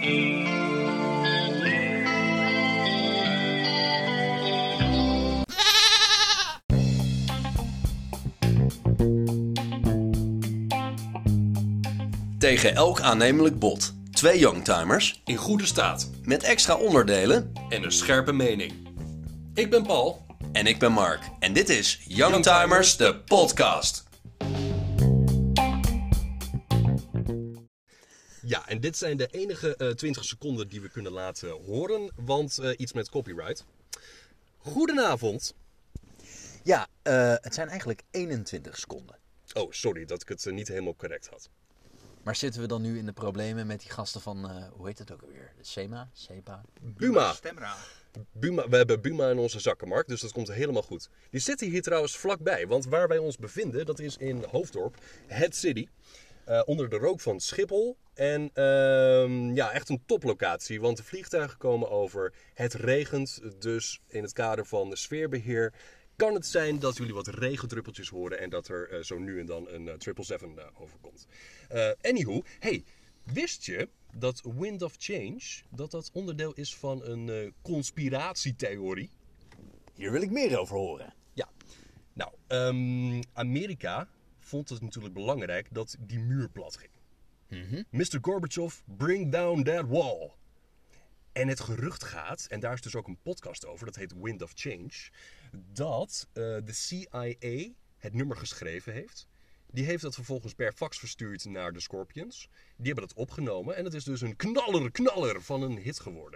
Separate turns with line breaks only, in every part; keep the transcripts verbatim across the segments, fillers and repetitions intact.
Tegen elk aannemelijk bod. Twee youngtimers
in goede staat
met extra onderdelen
en een scherpe mening. Ik ben Paul.
En ik ben Mark. En dit is Youngtimers, de podcast.
Ja, en dit zijn de enige uh, twintig seconden die we kunnen laten horen, want uh, iets met copyright. Goedenavond.
Ja, uh, het zijn eigenlijk eenentwintig seconden.
Oh, sorry dat ik het uh, niet helemaal correct had.
Maar zitten we dan nu in de problemen met die gasten van, uh, hoe heet het ook alweer? De SEMA? SEPA?
Buma.
Stemra.
Buma. We hebben Buma in onze zakken, Mark, dus dat komt helemaal goed. Die zitten hier trouwens vlakbij, want waar wij ons bevinden, dat is in Hoofddorp, Head City. Uh, onder de rook van Schiphol. En uh, ja, echt een toplocatie, want de vliegtuigen komen over. Het regent, dus in het kader van sfeerbeheer kan het zijn dat jullie wat regendruppeltjes horen en dat er uh, zo nu en dan een uh, triple seven uh, overkomt. Uh, anywho, hey, wist je dat Wind of Change, dat dat onderdeel is van een uh, conspiratietheorie?
Hier wil ik meer over horen.
Ja, nou, um, Amerika vond het natuurlijk belangrijk dat die muur plat ging. Mm-hmm. mister Gorbachev, bring down that wall. En het gerucht gaat, en daar is dus ook een podcast over, dat heet Wind of Change, dat uh, de C I A het nummer geschreven heeft. Die heeft dat vervolgens per fax verstuurd naar de Scorpions. Die hebben dat opgenomen en het is dus een knaller, knaller van een hit geworden.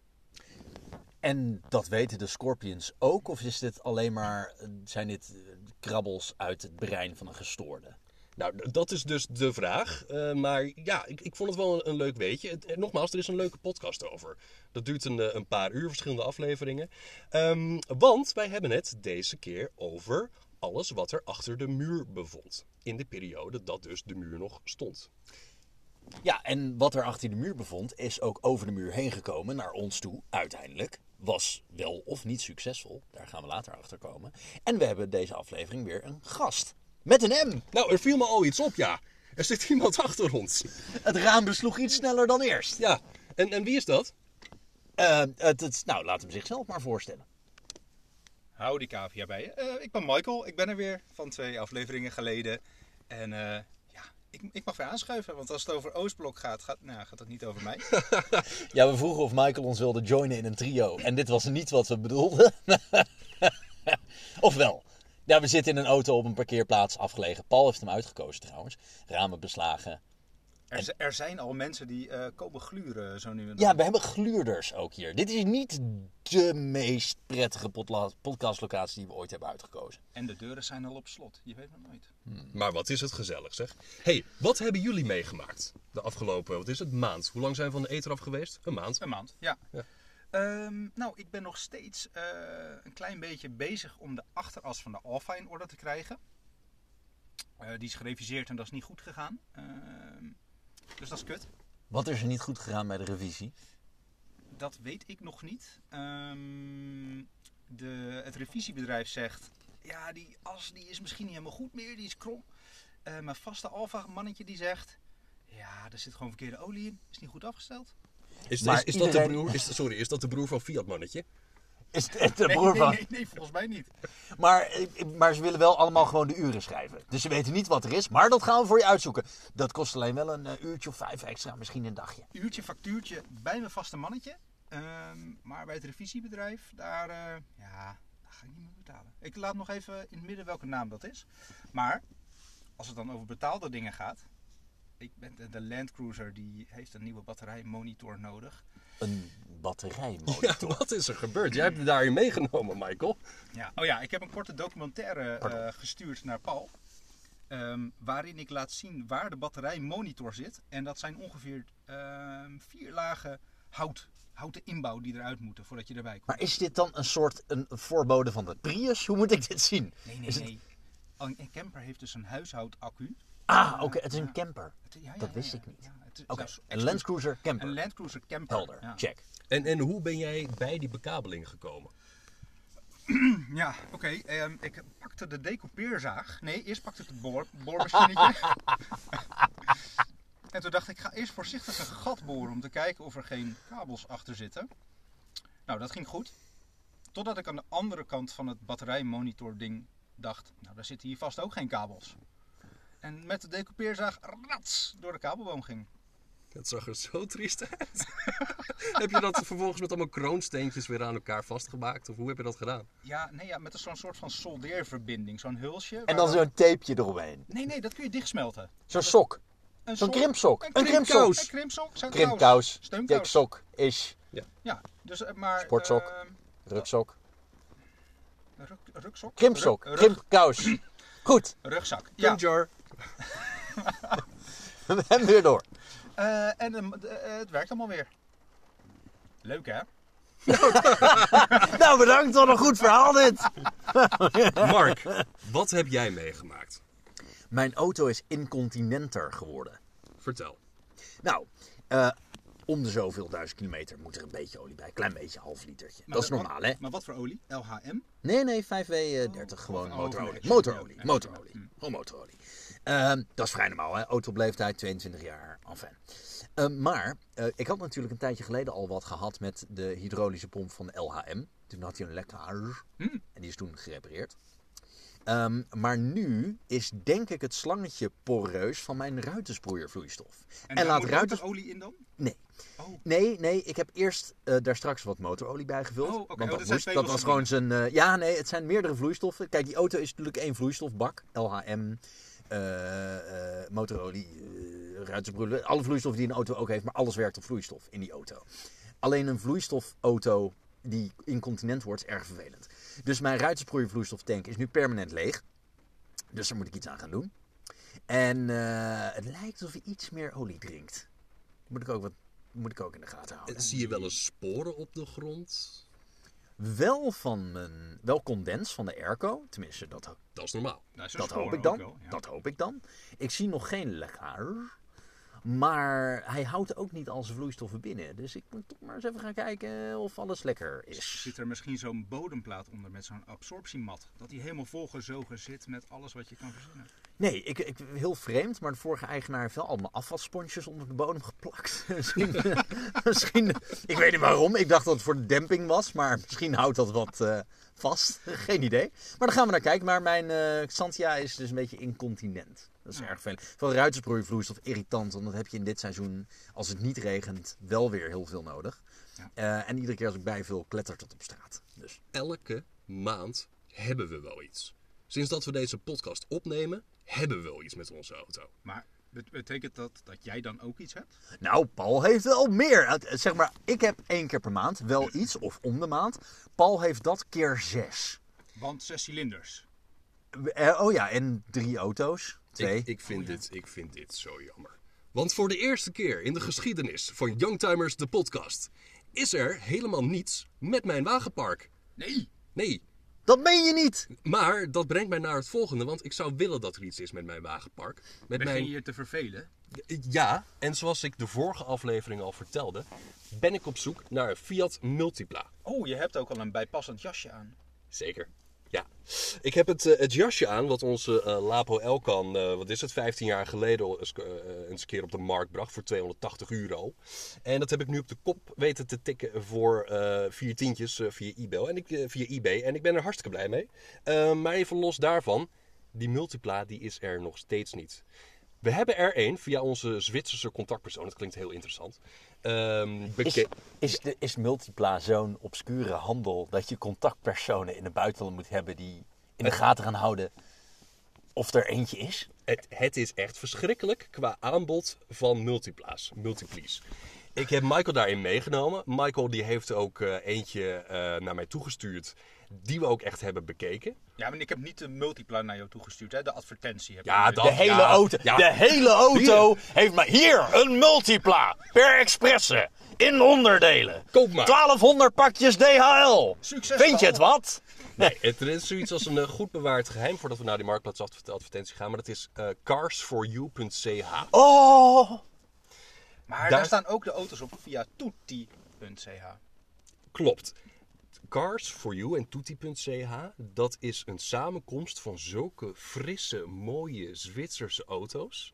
En dat weten de Scorpions ook? Of is dit alleen maar, zijn dit krabbels uit het brein van een gestoorde?
Nou, dat is dus de vraag. Uh, maar ja, ik, ik vond het wel een, een leuk weetje. Het, nogmaals, er is een leuke podcast over. Dat duurt een, een paar uur, verschillende afleveringen. Um, want wij hebben het deze keer over alles wat er achter de muur bevond. In de periode dat dus de muur nog stond.
Ja, en wat er achter de muur bevond is ook over de muur heen gekomen naar ons toe, uiteindelijk. Was wel of niet succesvol, daar gaan we later achter komen. En we hebben deze aflevering weer een gast. Met een M.
Nou, er viel me al iets op, ja. Er zit iemand achter ons.
Het raam besloeg iets sneller dan eerst.
Ja, en, en wie is dat?
Uh, het, het, nou, laat hem zichzelf maar voorstellen.
Howdy cavia bij je. Uh, ik ben Michael, ik ben er weer van twee afleveringen geleden. En uh, ja, ik, ik mag weer aanschuiven, want als het over Oostblok gaat, gaat, nou, gaat het niet over mij.
Ja, we vroegen of Michael ons wilde joinen in een trio. En dit was niet wat we bedoelden. Of wel? Ja, we zitten in een auto op een parkeerplaats afgelegen. Paul heeft hem uitgekozen trouwens. Ramen beslagen.
Er, z- er zijn al mensen die uh, komen gluren zo nu en dan.
Ja, we hebben gluurders ook hier. Dit is niet de meest prettige podla- podcastlocatie die we ooit hebben uitgekozen.
En de deuren zijn al op slot. Je weet maar nooit.
Hmm. Maar wat is het gezellig, zeg. hey, wat hebben jullie meegemaakt de afgelopen, wat is het, maand? Hoe lang zijn we van de eter af geweest? Een maand?
Een maand, ja.
ja.
Um, nou, ik ben nog steeds uh, een klein beetje bezig om de achteras van de Alfa in orde te krijgen. Uh, die is gereviseerd en dat is niet goed gegaan. Uh, dus dat is kut.
Wat is er niet goed gegaan bij de revisie?
Dat weet ik nog niet. Um, de, het revisiebedrijf zegt, ja, die as die is misschien niet helemaal goed meer, die is krom. Uh, mijn vaste Alfa mannetje die zegt, ja, er zit gewoon verkeerde olie in, is niet goed afgesteld.
Is, is, is, iedereen... dat de broer, is, sorry, is dat de broer van Fiat mannetje?
Is het de
nee,
broer van...
Nee, nee, nee, volgens mij niet.
Maar, maar ze willen wel allemaal gewoon de uren schrijven. Dus ze weten niet wat er is, maar dat gaan we voor je uitzoeken. Dat kost alleen wel een uh, uurtje of vijf extra, misschien een dagje.
Uurtje, factuurtje bij mijn vaste mannetje. Um, maar bij het revisiebedrijf, daar, uh, ja, daar ga ik niet meer betalen. Ik laat nog even in het midden welke naam dat is. Maar, als het dan over betaalde dingen gaat... Ik ben de Land Cruiser, die heeft een nieuwe batterijmonitor nodig.
Een batterijmonitor?
Ja, wat is er gebeurd? Jij hebt het daarin meegenomen, Michael.
Ja, oh ja, ik heb een korte documentaire uh, gestuurd naar Paul. Um, waarin ik laat zien waar de batterijmonitor zit. En dat zijn ongeveer uh, vier lagen hout. Houten inbouw die eruit moeten voordat je erbij komt.
Maar is dit dan een soort een voorbode van de Prius? Hoe moet ik dit zien?
Nee, nee,
is
nee. Het... Een camper heeft dus een huishoudaccu.
Ah, oké, okay, het is een camper.
Ja, ja,
dat wist
ja, ja,
ik niet.
Ja,
oké, okay. Een Land Cruiser camper.
Een Land Cruiser camper.
Helder, ja. Check.
En, en hoe ben jij bij die bekabeling gekomen?
Ja, oké. Okay. Um, ik pakte de decoupeerzaag. Nee, eerst pakte ik het boor, boormachinetje. En toen dacht ik, ik ga eerst voorzichtig een gat boren om te kijken of er geen kabels achter zitten. Nou, dat ging goed. Totdat ik aan de andere kant van het batterijmonitor ding dacht, nou daar zitten hier vast ook geen kabels. En met de decoupeerzaag rats door de kabelboom ging.
Dat zag er zo triest uit. Heb je dat vervolgens met allemaal kroonsteentjes weer aan elkaar vastgemaakt? Of hoe heb je dat gedaan?
Ja, nee, ja, met zo'n soort van soldeerverbinding, zo'n hulsje.
En dan zo'n tapeje eromheen.
Nee, nee, dat kun je dichtsmelten.
Zo'n sok.
Een
Zo'n
sok-
krimpsok.
Een
Een
krimpkous.
krimpsok.
Een krimpsok. Zo'n
Krimpkous.
Steunkous.
Diksok. Is.
Ja, dus eh, maar...
Sportsok.
eh,
Ruksok.
ruk, rukzok?
Krimpsok.
Rug- rug-
Krimpkous. Goed.
Rugzak. Ja.
Jar.
En weer door.
Eh, en eh, d- eh, het werkt allemaal weer. Leuk hè?
Nou, bedankt. Wat een goed verhaal dit.
Mark, wat heb jij meegemaakt?
Mijn auto is incontinenter geworden.
Vertel.
Nou, eh, om de zoveel duizend kilometer moet er een beetje olie bij. Klein beetje, half litertje.
Maar
Dat is
wat-
normaal, hè?
Maar wat voor olie? L H M?
Nee, nee, vijf W dertig. Gewoon
oh,
motorolie.
nee,
Motorolie.
ja,
Motorolie.
ja.
Gewoon motorolie. Ehm, dat is vrij normaal, hè? Autobleeftijd tweeëntwintig jaar. Enfin. Ehm, maar eh, ik had natuurlijk een tijdje geleden al wat gehad met de hydraulische pomp van de L H M. Toen had hij een lekkage.
Hmm.
En die is toen gerepareerd. Ehm, maar nu is denk ik het slangetje poreus van mijn ruitensproeiervloeistof.
En,
En
daar
laat
moet
ruitens...
olie in dan?
Nee.
Oh.
Nee, nee, ik heb eerst eh, daar straks wat motorolie bij gevuld.
Oh, oké.
Want
Oh,
dat,
dat zijn
moest,
twee
dat
losse
was gewoon zijn... eh, ja, nee, het zijn meerdere vloeistoffen. Kijk, die auto is natuurlijk één vloeistofbak. L H M, eh, eh, motorolie, eh ruitensproeier. Alle vloeistoffen die een auto ook heeft, maar alles werkt op vloeistof in die auto. Alleen een vloeistofauto die incontinent wordt, is erg vervelend. Dus mijn ruitensproeiervloeistoftank is nu permanent leeg. Dus daar moet ik iets aan gaan doen. En eh, het lijkt alsof hij iets meer olie drinkt. Moet ik ook, wat, moet ik ook in de gaten houden.
Zie je wel eens sporen op de grond?
Wel van mijn, wel condens van de airco. Tenminste, dat,
Dat is normaal.
Nou, zo'n
dat
sporen
hoop ik
ook
dan.
wel, ja.
Dat hoop ik dan. Ik zie nog geen lekkage. Maar hij houdt ook niet al zijn vloeistoffen binnen. Dus ik moet toch maar eens even gaan kijken of alles lekker is.
Zit er misschien zo'n bodemplaat onder met zo'n absorptiemat? Dat die helemaal volgezogen zit met alles wat je kan verzinnen.
Nee, ik, ik, heel vreemd, maar de vorige eigenaar heeft wel allemaal afwassponsjes onder de bodem geplakt. misschien, misschien, ik weet niet waarom. Ik dacht dat het voor de demping was, maar misschien houdt dat wat uh, vast. Geen idee. Maar dan gaan we naar kijken. Maar mijn uh, Xantia is dus een beetje incontinent. Dat is ja. erg veel. Van ruitensproeiervloeistof irritant, want dat heb je in dit seizoen, als het niet regent, wel weer heel veel nodig. Ja. Uh, en iedere keer als ik bijvul, klettert het op straat. Dus.
Elke maand hebben we wel iets. Sinds dat we deze podcast opnemen, hebben we wel iets met onze auto.
Maar betekent dat dat jij dan ook iets hebt?
Nou, Paul heeft wel meer. Zeg maar, ik heb één keer per maand wel iets, of om de maand. Paul heeft dat keer zes.
Want zes cilinders.
Uh, oh ja, en drie auto's. Twee.
Ik, ik, vind oh, ja. dit, ik vind dit zo jammer. Want voor de eerste keer in de geschiedenis van Youngtimers de podcast is er helemaal niets met mijn wagenpark.
Nee.
Nee.
Dat meen je niet!
Maar dat brengt mij naar het volgende, want ik zou willen dat er iets is met mijn wagenpark. Met
Begin
mijn...
je je te vervelen?
Ja, en zoals ik de vorige aflevering al vertelde, ben ik op zoek naar een Fiat Multipla.
Oh, je hebt ook al een bijpassend jasje aan.
Zeker. Ja, ik heb het, uh, het jasje aan wat onze uh, Lapo Elkan, uh, wat is het, vijftien jaar geleden eens, uh, eens een keer op de markt bracht voor tweehonderdtachtig euro. En dat heb ik nu op de kop weten te tikken voor uh, vier tientjes uh, via eBay. En ik, uh, via eBay. En ik ben er hartstikke blij mee. Uh, maar even los daarvan, die Multipla die is er nog steeds niet. We hebben er een via onze Zwitserse contactpersoon. Dat klinkt heel interessant. Um,
is, is, de, is Multipla zo'n obscure handel dat je contactpersonen in het buitenland moet hebben die in de gaten gaan houden of er eentje is?
Het, het is echt verschrikkelijk qua aanbod van multipla's, multiples. Ik heb Michael daarin meegenomen. Michael die heeft ook uh, eentje uh, naar mij toegestuurd die we ook echt hebben bekeken.
Ja, maar ik heb niet de Multipla naar jou toegestuurd, hè? De advertentie heb
ja,
je.
dat,
de hele
ja,
auto,
ja.
de hele auto hier. heeft maar hier een Multipla per expresse in onderdelen.
Koop maar.
twaalfhonderd pakjes D H L.
Succes.
Vind je het wat?
Nee, het is zoiets als een uh, goed bewaard geheim voordat we naar die marktplaatsadvertentie gaan. Maar dat is uh, cars for you punt c h.
Oh.
Maar daar... daar staan ook de auto's op via tutti punt c h.
Klopt. Cars for you en tutti punt c h, dat is een samenkomst van zulke frisse, mooie Zwitserse auto's.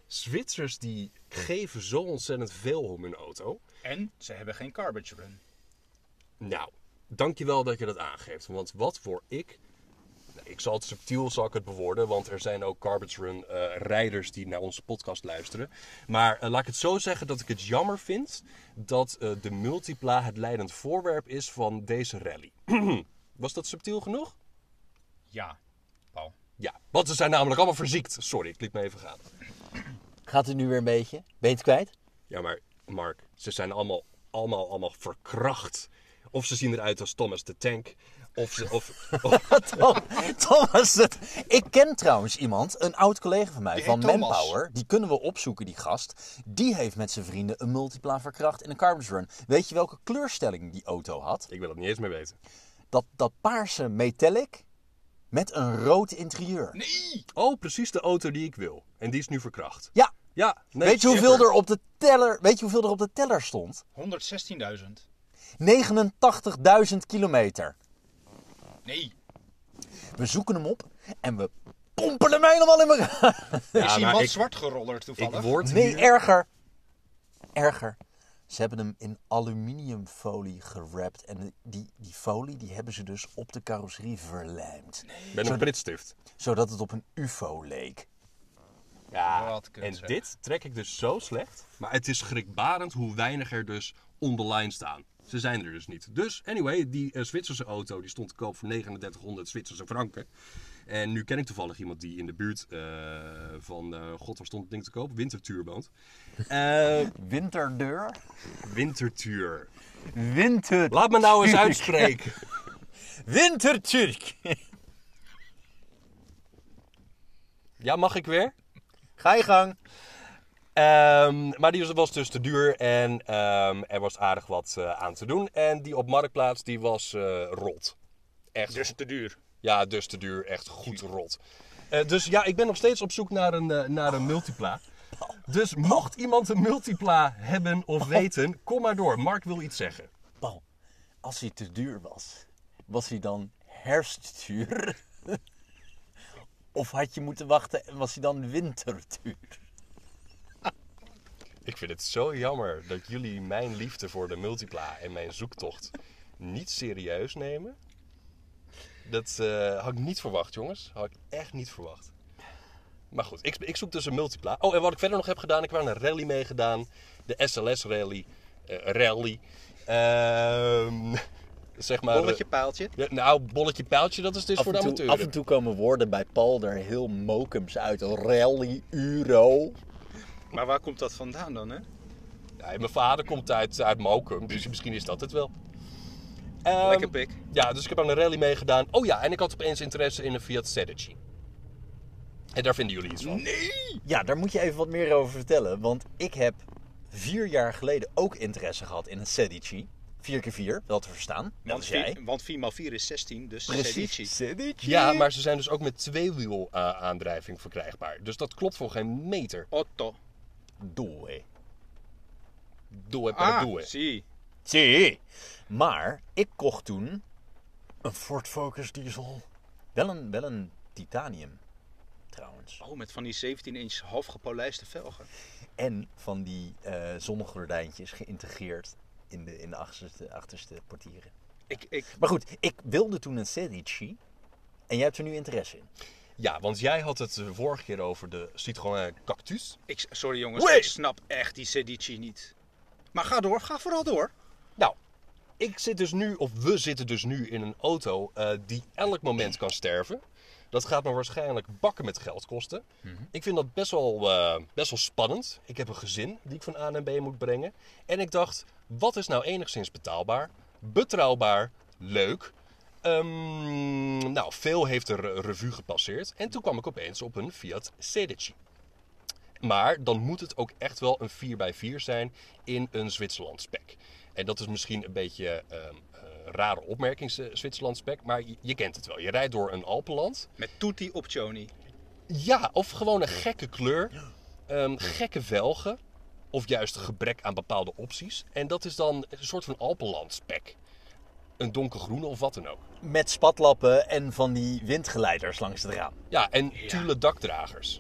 Zwitsers die geven zo ontzettend veel om hun auto.
En ze hebben geen garbage run.
Nou, dankjewel dat je dat aangeeft. Want wat voor ik... Nou, ik zal het subtiel zal ik het bewoorden, want er zijn ook garbage run uh, rijders die naar onze podcast luisteren. Maar uh, laat ik het zo zeggen dat ik het jammer vind dat uh, de Multipla het leidend voorwerp is van deze rally. Was dat subtiel genoeg?
Ja, Paul.
Ja, want ze zijn namelijk allemaal verziekt. Sorry, ik liet me even gaan.
Gaat het nu weer een beetje? Ben je het kwijt?
Ja, maar Mark, ze zijn allemaal, allemaal, allemaal verkracht. Of ze zien eruit als Thomas de Tank. Of ze... Of, of...
Tom, Thomas, het, ik ken trouwens iemand, een oud collega van mij,
Die
van
heet Thomas.
Manpower. Die kunnen we opzoeken, die gast. Die heeft met zijn vrienden een Multipla verkracht in een garbage run. Weet je welke kleurstelling die auto had?
Ik wil het niet eens meer weten.
Dat, dat paarse metallic met een rood interieur.
Nee!
Oh, precies de auto die ik wil. En die is nu verkracht.
Ja,
Ja, nee,
weet je hoeveel
super.
er op de teller, weet je hoeveel er op de teller stond?
honderdzestienduizend.
negenentachtigduizend kilometer.
Nee.
We zoeken hem op en we pompen hem helemaal in elkaar.
Ja,
is hij
maar
wat
ik-
zwart gerollerd
Ik
toevallig?
word
Nee,
hier...
erger. Erger. Ze hebben hem in aluminiumfolie gewrapt. En die, die folie die hebben ze dus op de carrosserie verlijmd.
Met een pritstift.
Zodat het op een ufo leek.
Ja,
Wat kut,
en
zeg.
dit trek ik dus zo slecht. Maar het is schrikbarend hoe weinig er dus on the line staan. Ze zijn er dus niet. Dus, anyway, die uh, Zwitserse auto die stond te koop voor negenendertighonderd Zwitserse franken. En nu ken ik toevallig iemand die in de buurt uh, van, uh, god, waar stond het ding te koop? Wintertuur woont. Uh,
Winterdeur?
Wintertuur.
Winter...
Laat me nou eens uitspreken.
Winterturk.
Ja, mag ik weer?
Ga je gang.
Um, maar die was dus te duur en um, er was aardig wat uh, aan te doen. En die op Marktplaats, die was uh, rot. Echt.
Dus te duur.
Ja, dus te duur. Echt goed rot. Uh, dus ja, ik ben nog steeds op zoek naar een, uh, naar een Multipla. Dus mocht iemand een Multipla hebben of weten, kom maar door. Mark wil iets zeggen.
Paul, als hij te duur was, was hij dan herfstduur? Of had je moeten wachten en was hij dan winterduur?
Ik vind het zo jammer dat jullie mijn liefde voor de Multipla en mijn zoektocht niet serieus nemen. Dat uh, had ik niet verwacht, jongens. Had ik echt niet verwacht. Maar goed, ik, ik zoek dus een Multipla. Oh, en wat ik verder nog heb gedaan, ik heb aan een rally meegedaan. De S L S rally. Uh, rally. Uh, zeg maar...
Bolletje, paaltje.
Ja, nou, bolletje, pijltje, dat is dus
Af
voor de
en, toe,
amateuren.
af en toe komen woorden bij Paul er heel mokums uit. Rally, euro.
Maar waar komt dat vandaan dan, hè?
Ja, mijn vader komt uit, uit Mokum, dus misschien is dat het wel. Um,
Lekker pik.
Ja, dus ik heb aan een rally meegedaan. Oh ja, en ik had opeens interesse in een Fiat Sedici. En daar vinden jullie iets van.
Nee!
Ja, daar moet je even wat meer over vertellen. Want ik heb vier jaar geleden ook interesse gehad in een Sedici. vier keer vier, wel te verstaan. Dat
Want
is jij.
vier, want vier maal vier is zestien, dus Sedici.
Sedici.
Ja, maar ze zijn dus ook met tweewiel uh, aandrijving verkrijgbaar. Dus dat klopt voor geen meter.
Otto.
Doe.
Doe het,
Ah,
doe het.
zie.
Zie. Maar ik kocht toen een Ford Focus diesel. Wel een, wel een titanium, trouwens.
Oh, met van die zeventien inch half gepolijste velgen.
En van die uh, zonnegordijntjes geïntegreerd in de, in de achterste, achterste portieren.
Ik, ik,
Maar goed, ik wilde toen een Sedici. En jij hebt er nu interesse in.
Ja, want jij had het de vorige keer over de Citroën Cactus.
ik, sorry jongens,
Wee!
ik snap echt die Sedici niet. Maar ga door, ga vooral door.
Nou, ik zit dus nu, of we zitten dus nu in een auto uh, die elk moment kan sterven. Dat gaat me waarschijnlijk bakken met geld kosten. Mm-hmm. Ik vind dat best wel, uh, best wel spannend. Ik heb een gezin die ik van A naar B moet brengen. En ik dacht, wat is nou enigszins betaalbaar, betrouwbaar, leuk? Um, nou, veel heeft er revue gepasseerd. En toen kwam ik opeens op een Fiat Sedici. Maar dan moet het ook echt wel een vier bij vier zijn in een Zwitserland spec. En dat is misschien een beetje een um, uh, rare opmerking, Zwitserland spec. Maar je, je kent het wel. Je rijdt door een Alpenland.
Met tutti optioni.
Ja, of gewoon een gekke kleur. Um, gekke velgen. Of juist gebrek aan bepaalde opties. En dat is dan een soort van Alpenland spec. Een donkergroene of wat dan ook.
Met spatlappen en van die windgeleiders langs het raam.
Ja, en
Ja.
tulle dakdragers.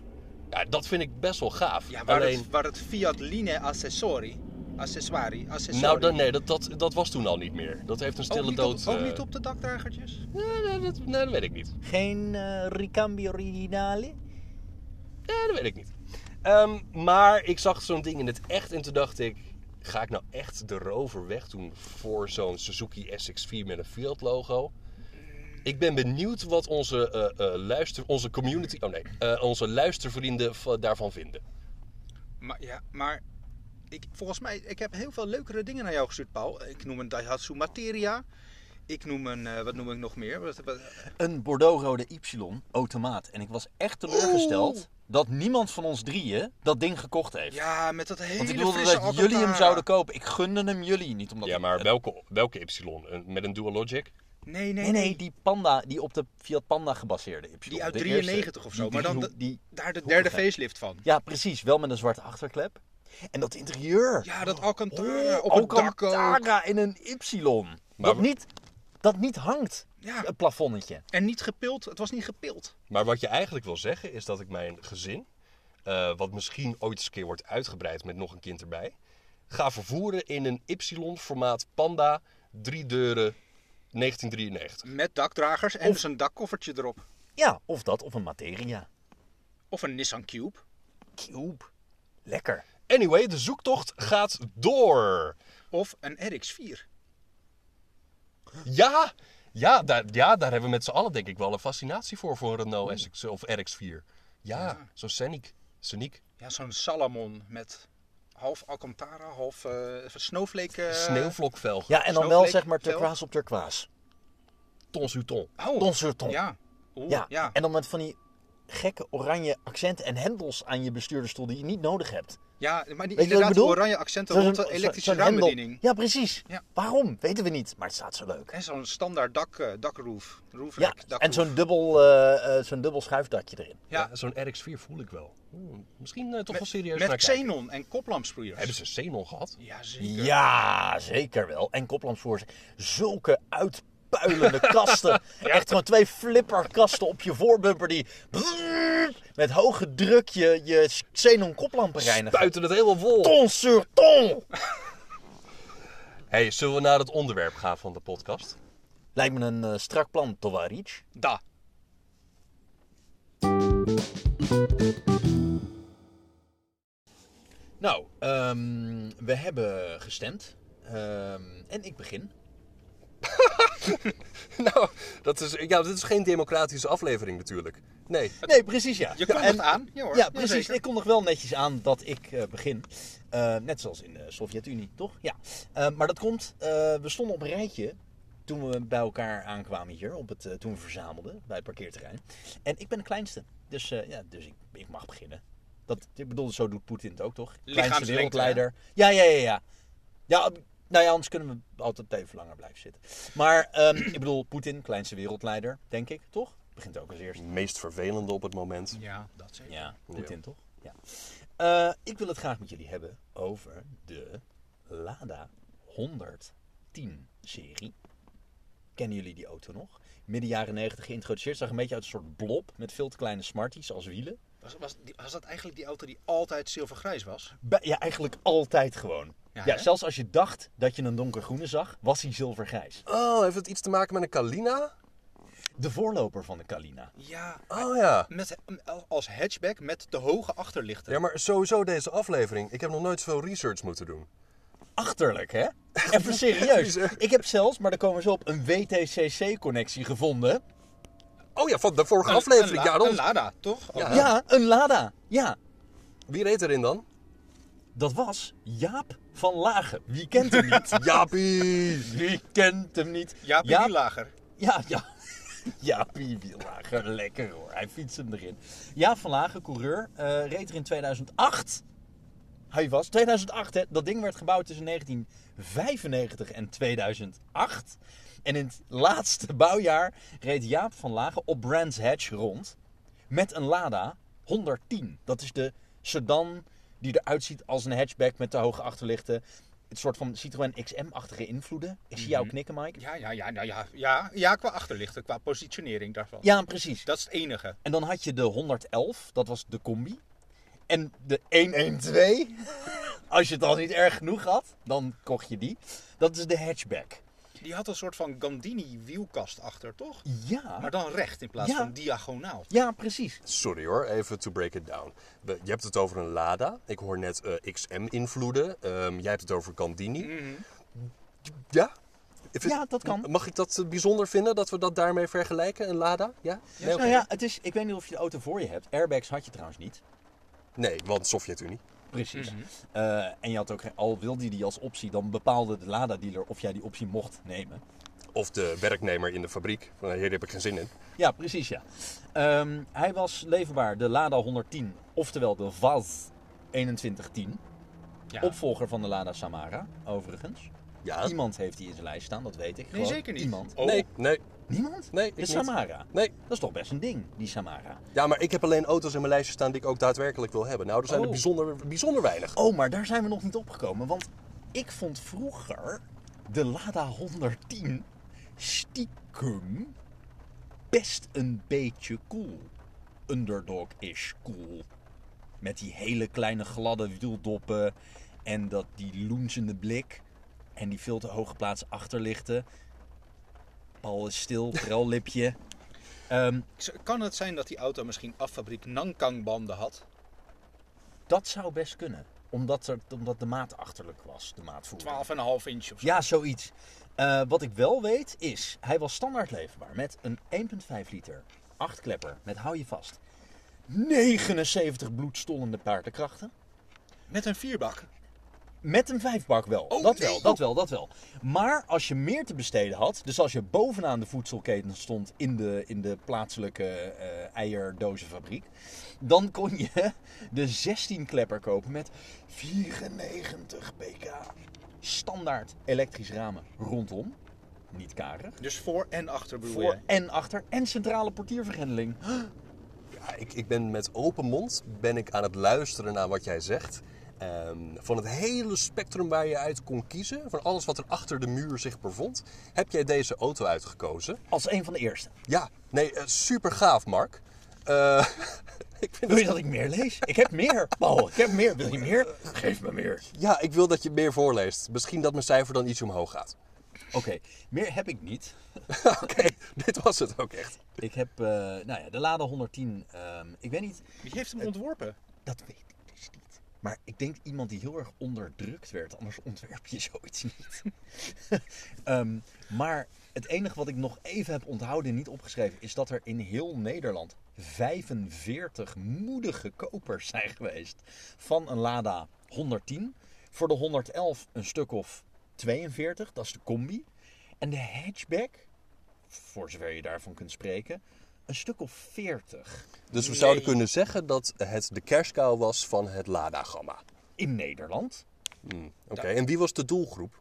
Ja, dat vind ik best wel gaaf.
Ja, waar,
Alleen,
het, waar het Fiat Line Accessori, Accessoiri, Accessori...
nou, dan, nee, dat, dat, dat was toen al niet meer. Dat heeft een
ook,
stille
niet
dood...
op, ook
eh,
niet op de dakdragertjes?
Nee, nee, dat, nee, dat weet ik niet.
Geen uh, ricambi originale?
Nee, dat weet ik niet. Um, maar ik zag zo'n ding in het echt en toen dacht ik... Ga ik nou echt de Rover weg doen voor zo'n Suzuki S X vier met een Fiat logo? Ik ben benieuwd wat onze, uh, uh, luister, onze community... Oh nee, uh, onze luistervrienden v- daarvan vinden.
Maar ja, maar... Ik, volgens mij, ik heb heel veel leukere dingen naar jou gestuurd, Paul. Ik noem een Daihatsu Materia. Ik noem een, uh, wat noem ik nog meer? Wat, wat,
Een Bordeaux-rode Y automaat. En ik was echt teleurgesteld
Oeh.
dat niemand van ons drieën dat ding gekocht heeft.
ja, met dat hele
Want ik wilde
frisse
dat jullie hem
Alcantara.
zouden kopen. Ik gunde hem jullie niet. Omdat
Ja, maar welke, welke Y? Een- Met een Dual Logic?
Nee, nee,
Nee, nee, die Panda, die op de Fiat Panda gebaseerde Y.
Die uit
De
drieënnegentig
eerste.
of zo,
Die
maar dan
driehoek- die,
Daar de
hoekige.
derde facelift van.
Ja, precies. Wel met een zwarte achterklep. En dat interieur.
Ja, dat Alcantara
Oh,
op het dak ook.
Alcantara in een Y.
Maar
dat,
we-
niet, dat niet hangt,
Ja,
het plafonnetje.
en niet gepild. Het was niet gepild.
Maar wat je eigenlijk wil zeggen is dat ik mijn gezin... Uh, wat misschien ooit eens een keer wordt uitgebreid met nog een kind erbij... ga vervoeren in een Y-formaat Panda, drie deuren, negentien drieënnegentig.
Met dakdragers en
Of-
dus een dakkoffertje erop.
Ja, of dat, of een Materia.
Of een Nissan Cube.
Cube. Lekker.
Anyway, de zoektocht gaat door.
Of een R X vier.
Ja, ja, daar, ja, daar hebben we met z'n allen denk ik wel een fascinatie voor, voor een Renault S X of R X vier. Ja,
Ja.
zo'n Scenic. Scenic.
Ja, zo'n Salamon met half Alcantara, half uh, snowflake. Uh...
Sneeuwvlokvelg.
Ja, en dan wel
Snowflake
zeg maar
vel.
turquoise op turquoise.
Ton sur ton.
Oh,
Ton sur ton.
ja. Oeh,
Ja.
ja.
En dan met van die gekke oranje accenten en hendels aan je bestuurderstoel die je niet nodig hebt.
Ja, maar die,
Weet je wat
inderdaad,
ik
die
bedoel?
oranje accenten
Zo'n-
rond de
zo'n-
elektrische
zo'n hendel.
ruimbediening.
Ja, precies.
Ja.
Waarom? Weten we niet. Maar het staat zo leuk.
En zo'n standaard dak, uh, dakroof. Roofrack,
Ja,
dakroof.
en zo'n dubbel, eh, eh, zo'n dubbel schuifdakje erin.
Ja,
Ja,
zo'n R X vier voel ik wel. Hmm, misschien uh, toch
met,
wel serieus
met
naar kijken.
xenon en koplampsproeiers.
Hebben ze Xenon gehad?
Ja, zeker.
Ja, zeker wel. En koplampsvoors. Zulke uitpuilende kasten. Echt gewoon twee flipperkasten op je voorbumper die met hoge druk je, je xenon koplampen reinigen.
Buiten het helemaal vol.
Ton sur ton.
Hey, zullen we naar het onderwerp gaan van de podcast?
Lijkt me een uh, strak plan, Tovaric.
Da.
Nou, um, we hebben gestemd. Um, en ik begin.
Nou, dat is, ja, dit is geen democratische aflevering natuurlijk. Nee.
Nee, precies ja.
Je kondigt
En-
aan. Ja, hoor.
Ja, precies.
Jazeker.
Ik kondig wel netjes aan dat ik uh, begin. Uh, net zoals in de Sovjet-Unie, toch? Ja. Uh, maar dat komt, uh, we stonden op een rijtje toen we bij elkaar aankwamen hier, op het, uh, toen we verzamelden bij het parkeerterrein. En ik ben de kleinste. Dus, uh, ja, dus ik, ik mag beginnen. Dat, ik bedoel, zo doet Poetin het ook, toch? Kleinste
Lichaamslengte,
wereldleider. Ja, ja, ja, ja. Ja, nou ja, anders kunnen we altijd even langer blijven zitten. Maar, um, ik bedoel, Poetin, kleinste wereldleider, denk ik, toch? Begint ook als eerst.
Meest vervelende op het moment.
Ja, dat zeker.
Ja, Poetin
Ja.
toch? Ja. Uh, ik wil het graag met jullie hebben over de Lada honderdtien serie. Kennen jullie die auto nog? Midden jaren negentig geïntroduceerd. Zag een beetje uit een soort blob met veel te kleine smarties als wielen.
Was, was, die- was dat eigenlijk die auto die altijd zilvergrijs was?
Bij- ja, eigenlijk altijd gewoon.
Ja,
Ja,
hè?
zelfs als je dacht dat je een donkergroene zag, was hij zilvergrijs.
Oh, heeft het iets te maken met een Kalina?
De voorloper van de Kalina.
Ja.
Oh ja.
Met, als hatchback met de hoge achterlichten.
Ja, maar sowieso deze aflevering. Ik heb nog nooit zoveel research moeten doen.
Achterlijk, hè? Even serieus. Ik heb zelfs, maar daar komen we zo op, een W T C C-connectie gevonden.
Oh ja, van de vorige
Een-
aflevering.
Een,
ja,
la,
dan...
een Lada, toch?
Ja.
Oh,
Ja, een Lada. Ja,
Wie reed erin dan?
dat was Jaap van Lagen. Wie kent hem niet?
Jaapie!
Wie kent hem niet?
Jaapie
Jaap-
Wielager.
Ja, ja. Jaapie Wielager, lekker hoor. Hij fietst hem erin. Jaap van Lagen, coureur, uh, reed er in tweeduizend acht. Hij was tweeduizend acht, hè. Dat ding werd gebouwd tussen negentien vijfennegentig en tweeduizend acht. En in het laatste bouwjaar reed Jaap van Lagen op Brands Hatch rond met een Lada honderdtien. Dat is de sedan die eruit ziet als een hatchback met de hoge achterlichten. Het soort van Citroën X M-achtige invloeden. Ik zie jou knikken, Mike.
Ja, ja, ja, nou ja, ja, ja, qua achterlichten, qua positionering daarvan.
Ja, precies.
Dat is het enige.
En dan had je de honderdelf, dat was de combi. En de honderdtwaalf, als je het al niet erg genoeg had, dan kocht je die. Dat is de hatchback.
Die had een soort van Gandini wielkast achter, toch?
Ja,
Maar dan recht in plaats
Ja.
van diagonaal.
ja precies.
Sorry hoor, even to break it down. We- Je hebt het over een Lada. Ik hoor net eh, X M-invloeden. Ehm, jij hebt het over Gandini.
Mhm.
Ja? If it-
Ja, dat kan.
Mag ik dat eh, bijzonder vinden, dat we dat daarmee vergelijken, een Lada? Ja? Nee, oké.
Nou ja, het is, ik weet niet of je de auto voor je hebt. Airbags had je trouwens niet.
Nee, want Sovjet-Unie.
Precies.
Mhm.
Eh, en je had ook, geen- al wilde je die als optie, dan bepaalde de Lada-dealer of jij die optie mocht nemen.
Of de werknemer in de fabriek. Van, hier heb ik geen zin in.
Ja, precies ja. Ehm, hij was leverbaar, de Lada honderdtien, oftewel de Vaz eenentwintig tien.
Ja.
Opvolger van de Lada Samara, overigens.
Ja?
Iemand heeft die in zijn lijst staan, dat weet ik.
Nee,
Gewoon
zeker niet.
Iemand.
Oh.
Nee, nee,
Niemand?
nee.
De
Ik niet.
Samara.
Nee.
Dat is toch best een ding, die Samara.
Ja, maar ik heb alleen auto's in mijn lijstje staan die ik ook daadwerkelijk wil hebben. Nou, er zijn
Oh.
er bijzonder, bijzonder weinig.
Oh, maar daar zijn we nog niet opgekomen. Want ik vond vroeger de Lada honderdtien stiekem best een beetje cool. Underdog-ish cool. Met die hele kleine gladde wieldoppen en dat die loensende blik en die veel te hoog geplaatste achterlichten. Paul is stil, prellipje. Ehm,
Kan het zijn dat die auto misschien affabriek Nankang banden had?
dat zou best kunnen. Omdat, er, omdat de maat achterlijk was, de maatvoering.
twaalf komma vijf inch of zo.
Ja, zoiets. Eh, wat ik wel weet is, hij was standaard leverbaar met een één komma vijf liter achtklepper met, hou je vast, negenenzeventig bloedstollende paardenkrachten.
Met een vierbak.
Met een vijfbak wel.
Oh,
dat
nee.
wel, dat wel, dat wel. Maar als je meer te besteden had, dus als je bovenaan de voedselketen stond in de, in de plaatselijke eh eierdozenfabriek, dan kon je de zestien klepper kopen met vierennegentig pk. Standaard elektrisch ramen rondom. Niet karig.
Dus voor en achter bedoel
Voor
jij?
en achter en centrale portiervergrendeling.
Ja, ik, ik ben met open mond ben ik aan het luisteren naar wat jij zegt. Ehm, van het hele spectrum waar je uit kon kiezen, van alles wat er achter de muur zich bevond, heb jij deze auto uitgekozen.
Als een van de eerste.
Ja, nee, eh, super gaaf, Mark. Eh, ik vind
Wil je
het-
dat ik meer lees? Ik heb meer, Paul. Ik heb meer. Wil je meer? Geef me meer.
Ja, ik wil dat je meer voorleest. Misschien dat mijn cijfer dan iets omhoog gaat.
Oké, meer heb ik niet.
Oké, dit was het ook echt.
Ik heb, eh, nou ja, de Lada honderdtien. ehm, ik weet niet,
Wie heeft hem ontworpen?
dat weet ik dus niet. Maar ik denk iemand die heel erg onderdrukt werd, anders ontwerp je zoiets niet. Ehm, maar het enige wat ik nog even heb onthouden en niet opgeschreven, is dat er in heel Nederland vijfenveertig moedige kopers zijn geweest van een Lada honderdtien. Voor de honderd-elf een stuk of tweeënveertig, dat is de combi. En de hatchback, voor zover je daarvan kunt spreken, een stuk of veertig
Dus we
Nee.
zouden kunnen zeggen dat het de kerstkou was van het Lada-gamma.
in Nederland.
Hmm, Oké, en wie was de doelgroep?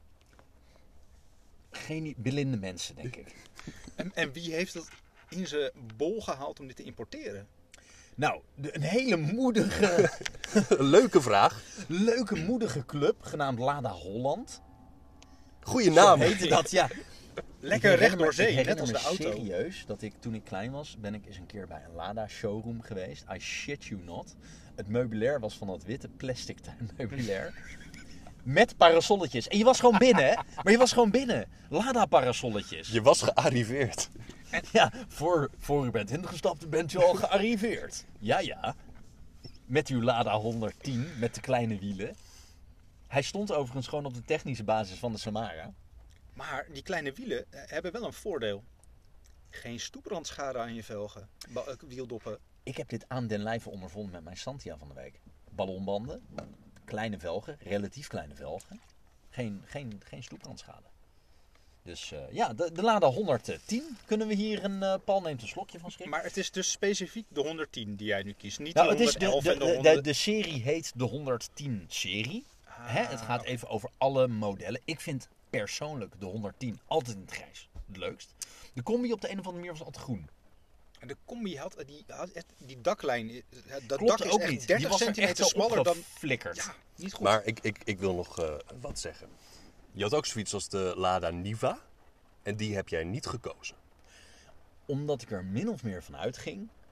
Geen blinde mensen, denk ik.
En, en wie heeft het in zijn bol gehaald om dit te importeren?
Nou, de- een hele moedige,
Leuke vraag.
leuke moedige club, genaamd Lada Holland.
Goeie
Zo
naam.
heette dat, ja.
Lekker
Ik
recht
herinner
door
me-
zee,
ik
net
herinner
als de
me
auto.
serieus dat ik toen ik klein was, ben ik eens een keer bij een Lada showroom geweest. I shit you not. Het meubilair was van dat witte plastic tuinmeubilair. Met parasolletjes. En je was gewoon binnen, hè? Maar je was gewoon binnen. Lada parasolletjes.
Je was gearriveerd.
Ja, voor, voor u bent ingestapt, bent u al gearriveerd. Ja, ja. Met uw Lada honderdtien, met de kleine wielen. Hij stond overigens gewoon op de technische basis van de Samara.
Maar die kleine wielen eh, hebben wel een voordeel. Geen stoeprandschade aan je velgen. Ba- eh, wieldoppen.
Ik heb dit aan den lijve ondervonden met mijn Santia van de week. Ballonbanden, kleine velgen, relatief kleine velgen. Geen, geen, geen stoeprandschade. Dus eh, ja, de, de Lada honderdtien. Kunnen we hier een... eh Paul neemt een slokje van schrik.
Maar het is dus specifiek de honderdtien die jij nu kiest. Niet
Nou,
de
het is de,
honderd elf
de,
en de
de, de,
honderd...
de serie heet de honderdtien serie.
Ah,
Hè, het gaat even over alle modellen. Ik vind persoonlijk de honderdtien altijd in het grijs het leukst. De combi op de een of andere manier was altijd groen.
En de combi had eh, die, had echt- die daklijn. eh, Dat
Klopt
dak is
ook
echt
niet. Die
dertig
was er echt
centimeter
zo
smaller dan...
opgeflikkerd.
Ja, niet goed.
Maar ik, ik, ik wil nog eh, wat zeggen. Je had ook zoiets als de Lada Niva. En die heb jij niet gekozen.
Omdat ik er min of meer van uitging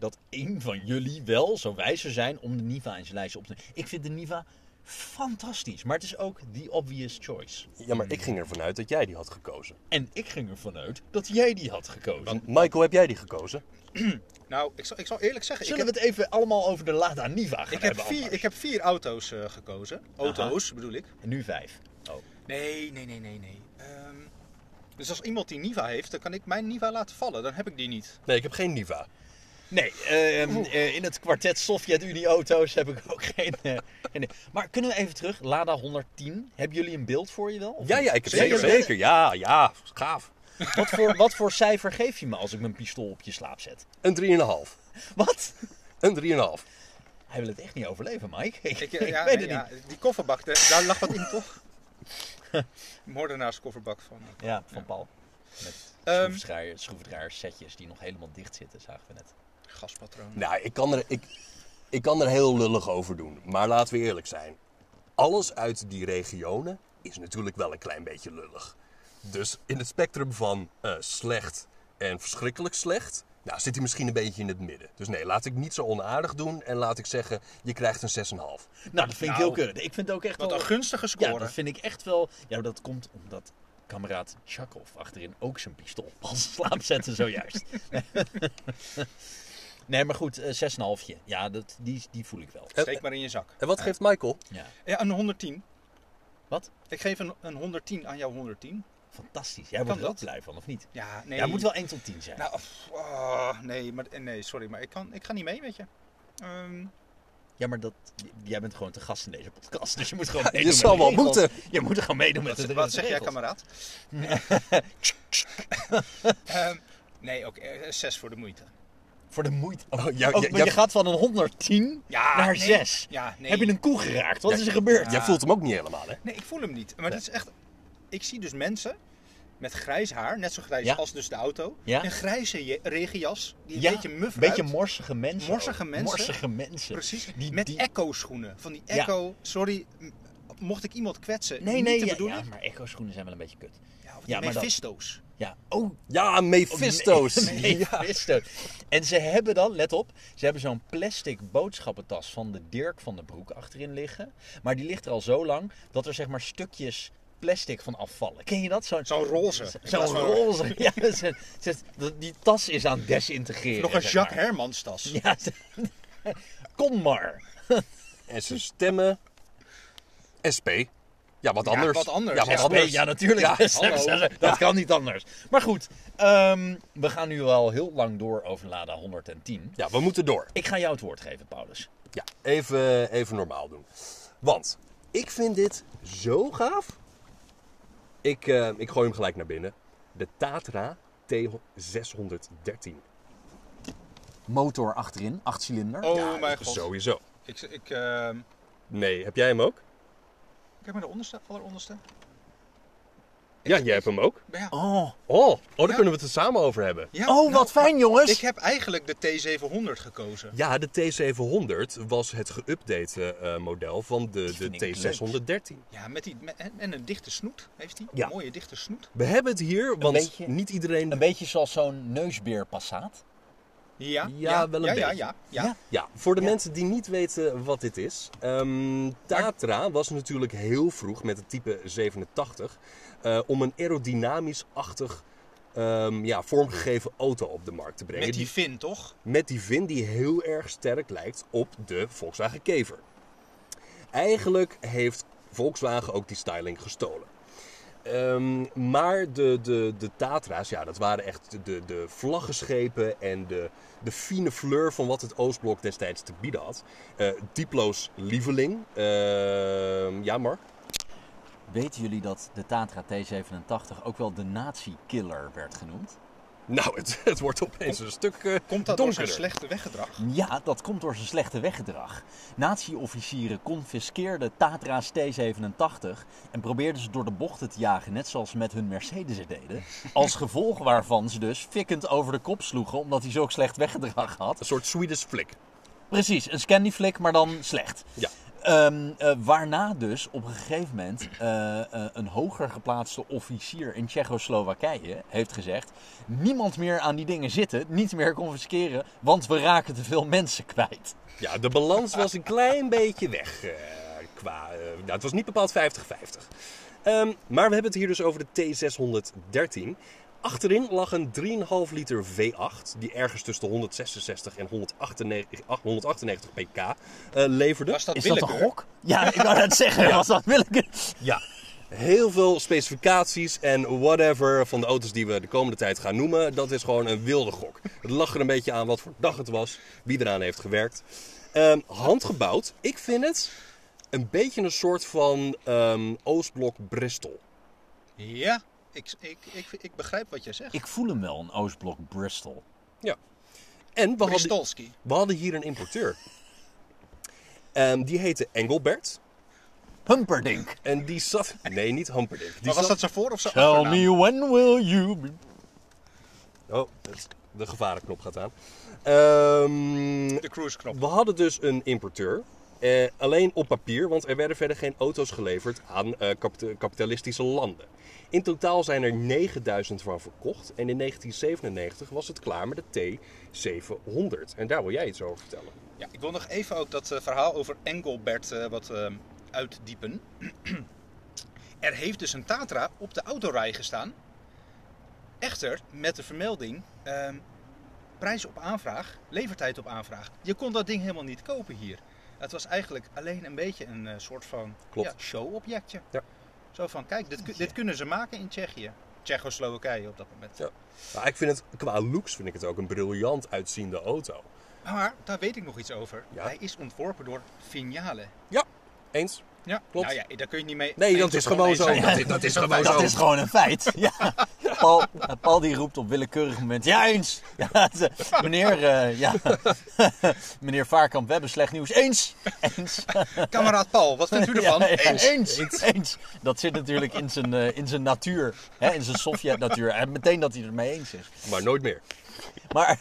dat een van jullie wel zo wijs zou zijn om de Niva in zijn lijstje op te nemen. Ik vind de Niva fantastisch, maar het is ook the obvious choice.
Ja, maar ik ging ervan uit dat jij die had gekozen.
En ik ging ervan uit dat jij die had gekozen.
Want, Michael, heb jij die gekozen?
Nou, ik zal, ik zal eerlijk zeggen...
Zullen
ik
we het even allemaal over de Lada Niva gaan
heb, ik, heb
hebben?
vier,
anders?
ik heb vier auto's uh, gekozen. Auto's, bedoel ik.
En nu vijf. Oh.
Nee, nee, nee, nee, nee. Ehm, dus als iemand die Niva heeft, dan kan ik mijn Niva laten vallen. Dan heb ik die niet.
Nee, ik heb geen Niva.
Nee, uh, uh, in het kwartet Sovjet-Unie-auto's heb ik ook geen, uh, geen... Maar kunnen we even terug? Lada honderdtien. Hebben jullie een beeld voor je wel? Of
Ja,
niet?
ja, ik heb
Zeker
zeker. zeker. Ja, ja, gaaf.
Wat voor, wat voor cijfer geef je me als ik mijn pistool op je slaap zet?
Een drieënaf.
Wat?
Een drieënaf.
Hij wil het echt niet overleven, Mike. Ik,
Ik,
ik
uh, ja,
weet
nee,
het
ja,
niet.
die kofferbak, de- daar lag wat in, toch? Moordenaars kofferbak van. uh,
Ja, van Paul. Met
Ehm.
schroevendraaier, schroevendraaier setjes die nog helemaal dicht zitten, zagen we net.
Gaspatroon.
Nou, ik kan, er, ik, ik kan er heel lullig over doen. Maar laten we eerlijk zijn. Alles uit die regionen is natuurlijk wel een klein beetje lullig. Dus in het spectrum van uh, slecht en verschrikkelijk slecht... Nou, zit hij misschien een beetje in het midden. Dus nee, laat ik niet zo onaardig doen. En laat ik zeggen, je krijgt een zes komma vijf.
Nou, dat vind ik
Nou,
heel keurig. Ik vind het ook echt
Wat
wel...
een gunstige
Ja,
score.
dat vind ik echt wel... Ja, dat komt omdat kameraad Chakov achterin ook zijn pistool op zijn slaap zette zojuist. Nee, maar goed, uh, zes komma vijf. Ja, dat, die, die voel ik wel.
Steek maar in je zak.
En wat geeft Michael?
Ja.
Ja, een honderdtien.
Wat?
Ik geef een, een honderdtien aan jou honderdtien.
Fantastisch. Jij wordt er ook
dat?
blij van, of niet?
Ja, nee.
Ja, het moet wel één tot tien zijn.
Nou, pff, oh, nee, maar, nee, sorry, maar ik, kan, ik ga niet mee met je. Ehm,
Ja, maar dat, jij bent gewoon te gast in deze podcast. Dus je moet gewoon
Ja,
meedoen
je
met
zal
de
wel
regels.
moeten.
Je moet er gewoon meedoen met
wat
de
wat zeg jij,
regels.
kameraad? Ehm, nee, ook eh, zes voor de moeite.
Voor de moeite. Oh,
Oh, ja,
oh,
ja,
maar
ja.
je gaat van een honderdtien
Ja,
naar
nee.
zes.
Ja, nee.
Heb je een koe geraakt? Wat
Ja,
is er gebeurd?
Jij voelt hem ook niet helemaal, hè?
Nee, ik voel hem niet. Maar het is echt... Ik zie dus mensen met grijs haar, net zo grijs
Ja.
als dus de auto.
Ja.
Een grijze je- regenjas, die een
Ja,
beetje muf
een beetje
ruikt.
morsige mensen.
Morsige
ook.
mensen.
Morsige mensen.
Precies.
Die,
met
die...
Echo-schoenen. Van die
Ja.
Echo... Sorry, m- mocht ik iemand kwetsen?
Nee,
niet
nee,
de
ja,
bedoeling.
ja, maar echo-schoenen zijn wel een beetje kut.
Ja, of
Ja,
die
maar dat-
Mephisto's.
Ja, oh,
Ja, Mephisto's.
Nee,
Ja.
Mephisto. En ze hebben dan, let op, ze hebben zo'n plastic boodschappentas van de Dirk van den Broek achterin liggen. Maar die ligt er al zo lang dat er zeg maar stukjes plastic van afvallen. Ken je dat? Zo'n
Zo'n roze. In plaats
Zo'n
van-
roze. Ja, ze- ze- die tas is aan het desintegreren.
Nog een
zeg
Jacques
maar.
Hermans tas.
Ja, ze- kom maar.
En ze stemmen S P. Ja, wat
Ja,
anders.
wat anders.
Ja, wat
Ja,
anders.
Ja, natuurlijk.
Ja,
hallo.
dat kan niet anders. Maar goed, ehm, we gaan nu al heel lang door over Lada honderdtien.
Ja, we moeten door.
Ik ga jou het woord geven, Paulus.
Ja, even, even normaal doen. Want ik vind dit zo gaaf. Ik, eh, ik gooi hem gelijk naar binnen. De Tatra T zeshonderddertien.
Motor achterin, acht cilinder.
Oh
Ja,
mijn god.
Sowieso.
Ik, ik, ehm,
Nee, heb jij hem ook?
ik heb maar de onderste, alleronderste.
Ja, jij hebt hem ook.
Ja.
Oh.
Oh, oh daar
Ja.
kunnen we het er samen over hebben.
Ja,
oh,
nou,
wat fijn jongens.
Ik heb eigenlijk de T zevenhonderd gekozen.
Ja, de T zevenhonderd was het geüpdate eh, model van de, de
vind ik
T zeshonderddertien.
Ja, met die, met, en- en een dichte snoet heeft hij.
Ja.
Een mooie dichte snoet.
We hebben het hier, want
beetje-
niet iedereen...
Een beetje zoals zo'n neusbeer Passaat.
Ja,
Ja, wel een
ja, ja,
beetje.
ja, ja.
Ja.
Ja, voor de
Ja.
mensen die niet weten wat dit is. ehm, Tatra was natuurlijk heel vroeg met het type zevenentachtig eh, om een aerodynamisch-achtig ehm, ja, vormgegeven auto op de markt te brengen.
Met die vin, toch?
met die vin die heel erg sterk lijkt op de Volkswagen Kever. Eigenlijk heeft Volkswagen ook die styling gestolen. Ehm, maar de, de, de Tatra's, ja, dat waren echt de, de vlaggenschepen en de, de fine fleur van wat het Oostblok destijds te bieden had. Eh Diplo's lieveling. Ehm, ja, Mark?
Weten jullie dat de Tatra T zevenentachtig ook wel de nazi-killer werd genoemd?
Nou, het, het wordt opeens een stuk eh,
Komt dat door
donkerder.
zijn slechte weggedrag?
Ja, dat komt door zijn slechte weggedrag. Nazi-officieren confiskeerden Tatra's T zevenentachtig en probeerden ze door de bochten te jagen, net zoals ze met hun Mercedes'en deden. Als gevolg waarvan ze dus fikkend over de kop sloegen, omdat hij zulk slecht weggedrag had.
Een soort Swedish flick.
Precies, een Scandi-flick, maar dan slecht.
Ja.
Um, uh, waarna dus op een gegeven moment uh, uh, een hoger geplaatste officier in Tsjechoslowakije heeft gezegd: niemand meer aan die dingen zitten, niet meer confisceren, want we raken te veel mensen kwijt.
Ja, de balans was een klein beetje weg. Uh, qua, uh, nou, het was niet bepaald vijftig vijftig. Um, maar we hebben het hier dus over de T zeshonderddertien. Achterin lag een drie komma vijf liter V acht, die ergens tussen de honderdzesenzestig en honderdachtennegentig pk uh, leverde.
Was dat
Is dat
willekeur?
een gok? Ja, ik wou net zeggen, was dat willekeur?
Ja, heel veel specificaties en whatever van de auto's die we de komende tijd gaan noemen. Dat is gewoon een wilde gok. Het lag er een beetje aan wat voor dag het was, wie eraan heeft gewerkt. Um, handgebouwd, ik vind het een beetje een soort van um, Oostblok Bristol.
Ja, ik, ik, ik, ik begrijp wat je zegt.
Ik voel hem wel, een Oostblok Bristol.
Ja. En we hadden,
Bristolski.
we hadden hier een importeur. Um, die heette Engelbert.
Humperdinck.
En die zat... Nee, niet Humperdinck. Die
Maar was
zat...
dat zijn voor- of zijn
Tell
achternaam?
me when will you be...
Oh, het- de gevarenknop gaat aan. Um,
De cruise-knop.
we hadden dus een importeur. Eh, alleen op papier, want er werden verder geen auto's geleverd aan eh, kapita- kapitalistische landen. In totaal zijn er negenduizend van verkocht. En in negentien zevenennegentig was het klaar met de T zevenhonderd. En daar wil jij iets over vertellen.
Ja, ik wil nog even ook dat uh, verhaal over Engelbert uh, wat uh, uitdiepen. Er heeft dus een Tatra op de autorij gestaan. Echter, met de vermelding, uh, prijs op aanvraag, levertijd op aanvraag. Je kon dat ding helemaal niet kopen hier. Het was eigenlijk alleen een beetje een uh, soort van
Klopt.
ja, show-objectje.
Ja.
Zo van, kijk, dit, ku- dit kunnen ze maken in Tsjechië. Tsjechoslowakije op dat moment.
Ja. Maar ik vind het, qua looks vind ik het ook een briljant uitziende auto.
Maar, daar weet ik nog iets over.
Ja.
Hij is ontworpen door Vignale.
Ja, eens.
Ja,
Klopt.
Nou ja, daar kun je niet mee.
Nee,
eens
dat
of
is gewoon
oneens
zo.
zijn.
Dat is- dat is gewoon
Dat
zo.
is gewoon een feit. Ja. Paul, Paul die roept op willekeurig moment. Ja, eens. Ja, het- meneer, uh, ja. meneer Vaarkamp, we hebben slecht nieuws. Eens. Eens.
Kameraad Paul, wat vindt u ervan?
Ja, ja,
Eens.
eens. Eens. Dat zit natuurlijk in zijn, uh, in zijn natuur. Hè, in zijn Sovjet-natuur. En meteen dat hij het ermee eens is.
Maar nooit meer.
Maar,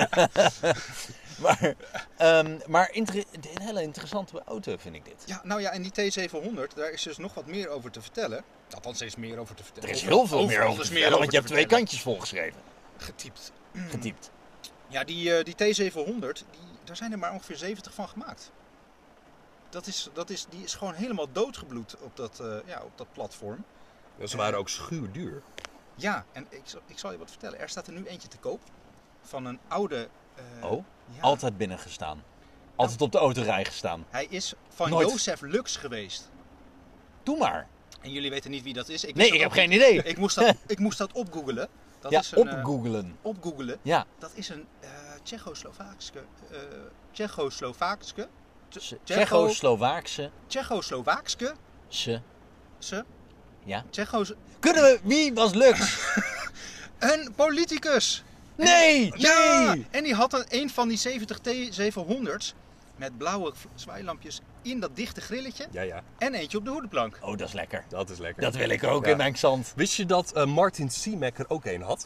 maar, um, maar inter- een hele interessante auto vind ik dit.
Ja, nou ja, en die T zevenhonderd, daar is dus nog wat meer over te vertellen. Althans, er is meer over te vertellen.
Er is heel veel meer
Overal
over
is
te
meer
vertellen,
over
want je hebt
te
twee
vertellen.
kantjes volgeschreven.
Getypt.
Getypt.
Ja, die, uh, die T zevenhonderd, die, daar zijn er maar ongeveer zeventig van gemaakt. Dat is, dat is, die is gewoon helemaal doodgebloed op dat, uh, ja, op dat platform.
Ze waren ook schuurduur.
Ja, en ik, zal- ik zal je wat vertellen. Er staat er nu eentje te koop van een oude... uh,
Oh,
ja,
altijd binnengestaan. Altijd op de autorij gestaan.
Hij is van
Nooit.
Jozef Lux geweest.
Doe maar.
En jullie weten niet wie dat is. Ik
Nee,
wist
ik
dat
heb
ook
geen
niet.
idee.
Ik moest dat, ik moest dat opgoogelen. Dat
Ja,
is een, eh,
opgoogelen.
opgoogelen.
Ja.
Dat is een uh, Tsjechoslowaakse... uh, Tsjechoslowaakse...
Tsje-
Tsjecho-
Tsjechoslowaakse.
Tsjechoslowaakse...
Ze.
Ze...
Ja.
Tsjechos...
Kunnen we... Wie was Lux?
Een politicus!
Nee!
Ja!
Nee!
En die had een, een van die zeventig T zevenhonderd's met blauwe v- zwaailampjes in dat dichte grilletje.
Ja, ja.
En eentje op de hoedenplank.
Oh, dat is lekker.
Dat is lekker.
Dat wil ik ook
Ja.
in mijn zand.
Wist je dat uh, Martin Simek er ook een had?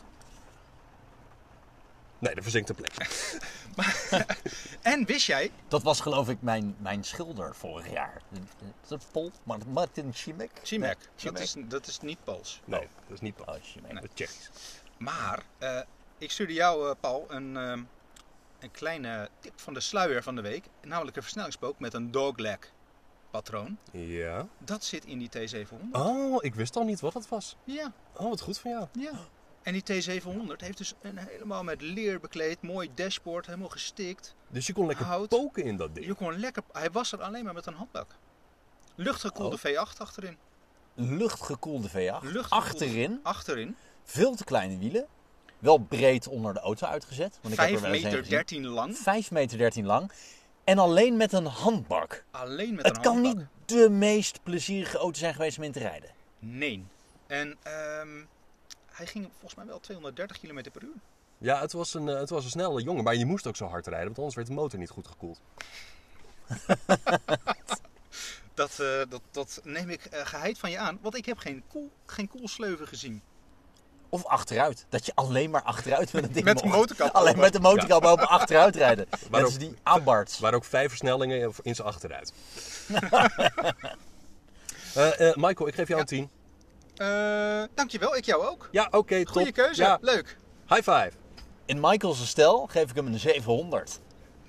Nee, dat verzinkt een plek.
En wist jij...
Dat was geloof ik mijn, mijn schilder vorig jaar. Is dat Paul? Maar Martin Schimek?
Simek. Dat
Schimek.
is, dat is niet Pools.
Nee, dat is niet
Oh, Schimek.
dat is Tsjechisch.
Maar, eh, ik stuurde jou, eh, Paul, een, eh, een kleine tip van de sluier van de week. Namelijk een versnellingspook met een dogleg patroon.
Ja.
Dat zit in die T zevenhonderd.
Oh, ik wist al niet wat het was.
Ja,
Oh, wat goed van jou.
ja. En die T zevenhonderd heeft dus een helemaal met leer bekleed, mooi dashboard, helemaal gestikt.
Dus je kon lekker
Hout.
poken in dat ding.
Je kon lekker... Hij was er alleen maar met een handbak. Luchtgekoelde
Oh.
V acht achterin.
Luchtgekoelde V acht.
Luchtgekoelde-
Achterin.
Achterin.
Veel te kleine wielen. Wel breed onder de auto uitgezet. Want ik heb er
vijf
wel eens een
meter
gezien.
dertien lang.
vijf meter dertien lang. En alleen met een handbak.
Alleen met
Het
een
kan
handbak.
niet de meest plezierige auto zijn geweest om in te rijden.
Nee. En ehm, hij ging volgens mij wel tweehonderddertig kilometer per uur.
Ja, het was, een, eh, het was een snelle jongen, maar je moest ook zo hard rijden, want anders werd de motor niet goed gekoeld.
Dat, eh, dat, dat neem ik eh, geheid van je aan, want ik heb geen, koel, geen koelsleuven gezien.
Of achteruit. Dat je alleen maar achteruit met het ding
Met de
mocht.
motorkap
Alleen
open.
met de motorkap open achteruit rijden.
Maar
Dat
ook-
is die Abarths.
Waar ook vijf versnellingen in zijn achteruit. uh, uh, Michael, ik geef jou een tien.
Uh, dankjewel, ik jou ook.
Ja, oké, okay, top.
Goeie keuze,
Ja.
leuk.
High five.
In Michael's stijl geef ik hem een zevenhonderd.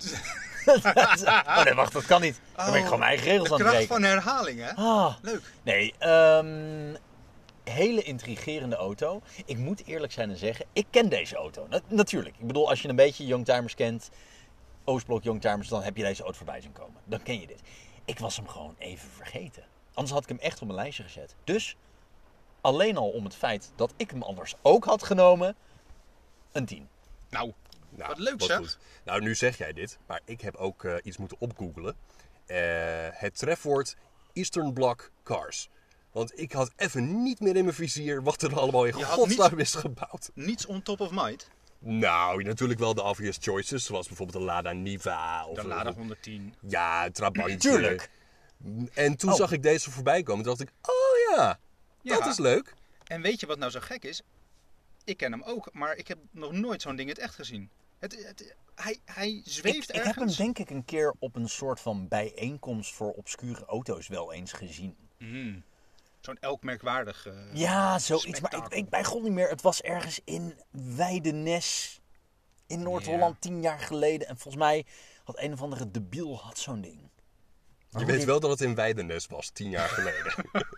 Oh nee, wacht, dat kan niet. Dan ben ik gewoon mijn eigen regels
De
aan het
kracht
breken.
van herhaling, hè?
Ah.
Leuk.
Nee, um, hele intrigerende auto. Ik moet eerlijk zijn en zeggen, ik ken deze auto. Na- natuurlijk. Ik bedoel, als je een beetje Youngtimers kent, Oostblok Youngtimers, dan heb je deze auto voorbij zien komen. Dan ken je dit. Ik was hem gewoon even vergeten. Anders had ik hem echt op mijn lijstje gezet. Dus, alleen al om het feit dat ik hem anders ook had genomen, een tien.
Nou,
Nou,
wat leuk
wat
zeg.
goed. Nou, nu zeg jij dit, maar ik heb ook uh, iets moeten opgoogelen. Uh, het trefwoord Eastern Bloc Cars. Want ik had even niet meer in mijn vizier wat er allemaal in
Je had
godsnaam is gebouwd.
Niets on top of mind.
Nou, natuurlijk wel de obvious choices, zoals bijvoorbeeld de Lada Niva. Of
De
of-
Lada honderdtien.
Ja, het Trabantje.
Tuurlijk.
En toen
Oh.
zag ik deze voorbij komen. Toen dacht ik, oh ja, dat
Ja.
is leuk.
En weet je wat nou zo gek is? Ik ken hem ook, maar ik heb nog nooit zo'n ding in het echt gezien. Het, het, hij, hij zweeft
Ik, ik heb hem
ergens.
denk ik een keer op een soort van bijeenkomst voor obscure auto's wel eens gezien.
Mm. Zo'n elk merkwaardig. uh,
Ja, zoiets. Maar ik
spektakel.
weet bij god niet meer. Het was ergens in Weidenes in Noord-Holland
Ja.
tien jaar geleden. En volgens mij had een of andere debiel had zo'n ding. Maar
Je
hoe
weet
dit-
wel dat het in Weidenes was, tien jaar geleden.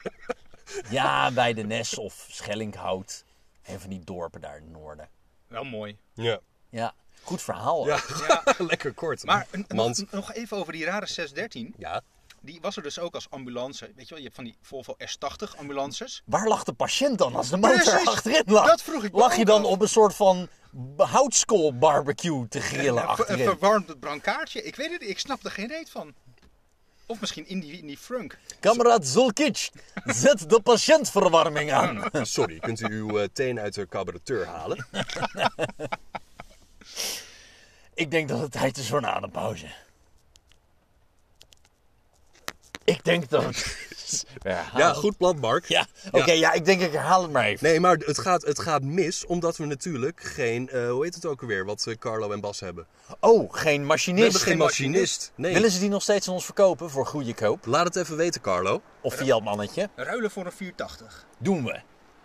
Ja, Weidenes of Schellinghout. Een van die dorpen daar in het noorden.
Wel mooi.
ja.
Ja, goed verhaal.
Ja,
ook.
Ja.
lekker kort.
Maar een-
Want,
nog, nog even over die rare zesdertien.
ja,
Die was er dus ook als ambulance. Weet je wel, je hebt van die Volvo S tachtig ambulances.
Waar lag de patiënt dan als de motor
Precies,
achterin lag?
dat vroeg ik me
Lag je
ook
dan
af.
op een soort van houtskool barbecue te grillen
Een ver- een
achterin?
verwarmd brankaartje. Ik weet het, ik snap er geen reet van. Of misschien in die, in die frunk.
Kameraad Zulkic, zet de patiëntverwarming aan.
sorry, kunt u uw uh, teen uit de carburateur halen?
Ik denk dat het tijd is voor een adempauze. Ik denk dat het... Ja,
Ja, goed plan, Mark.
Ja, oké, ja, ik denk ik herhaal het maar even.
Nee, maar het gaat, het gaat mis omdat we natuurlijk geen, uh, hoe heet het ook alweer, wat uh, Carlo en Bas hebben.
Oh, geen machinist.
We hebben geen machinist. Nee.
Willen ze die nog steeds aan ons verkopen voor goede koop?
Laat het even weten, Carlo.
Of Fiat mannetje?
Ruilen voor een vierentachtig.
Doen we.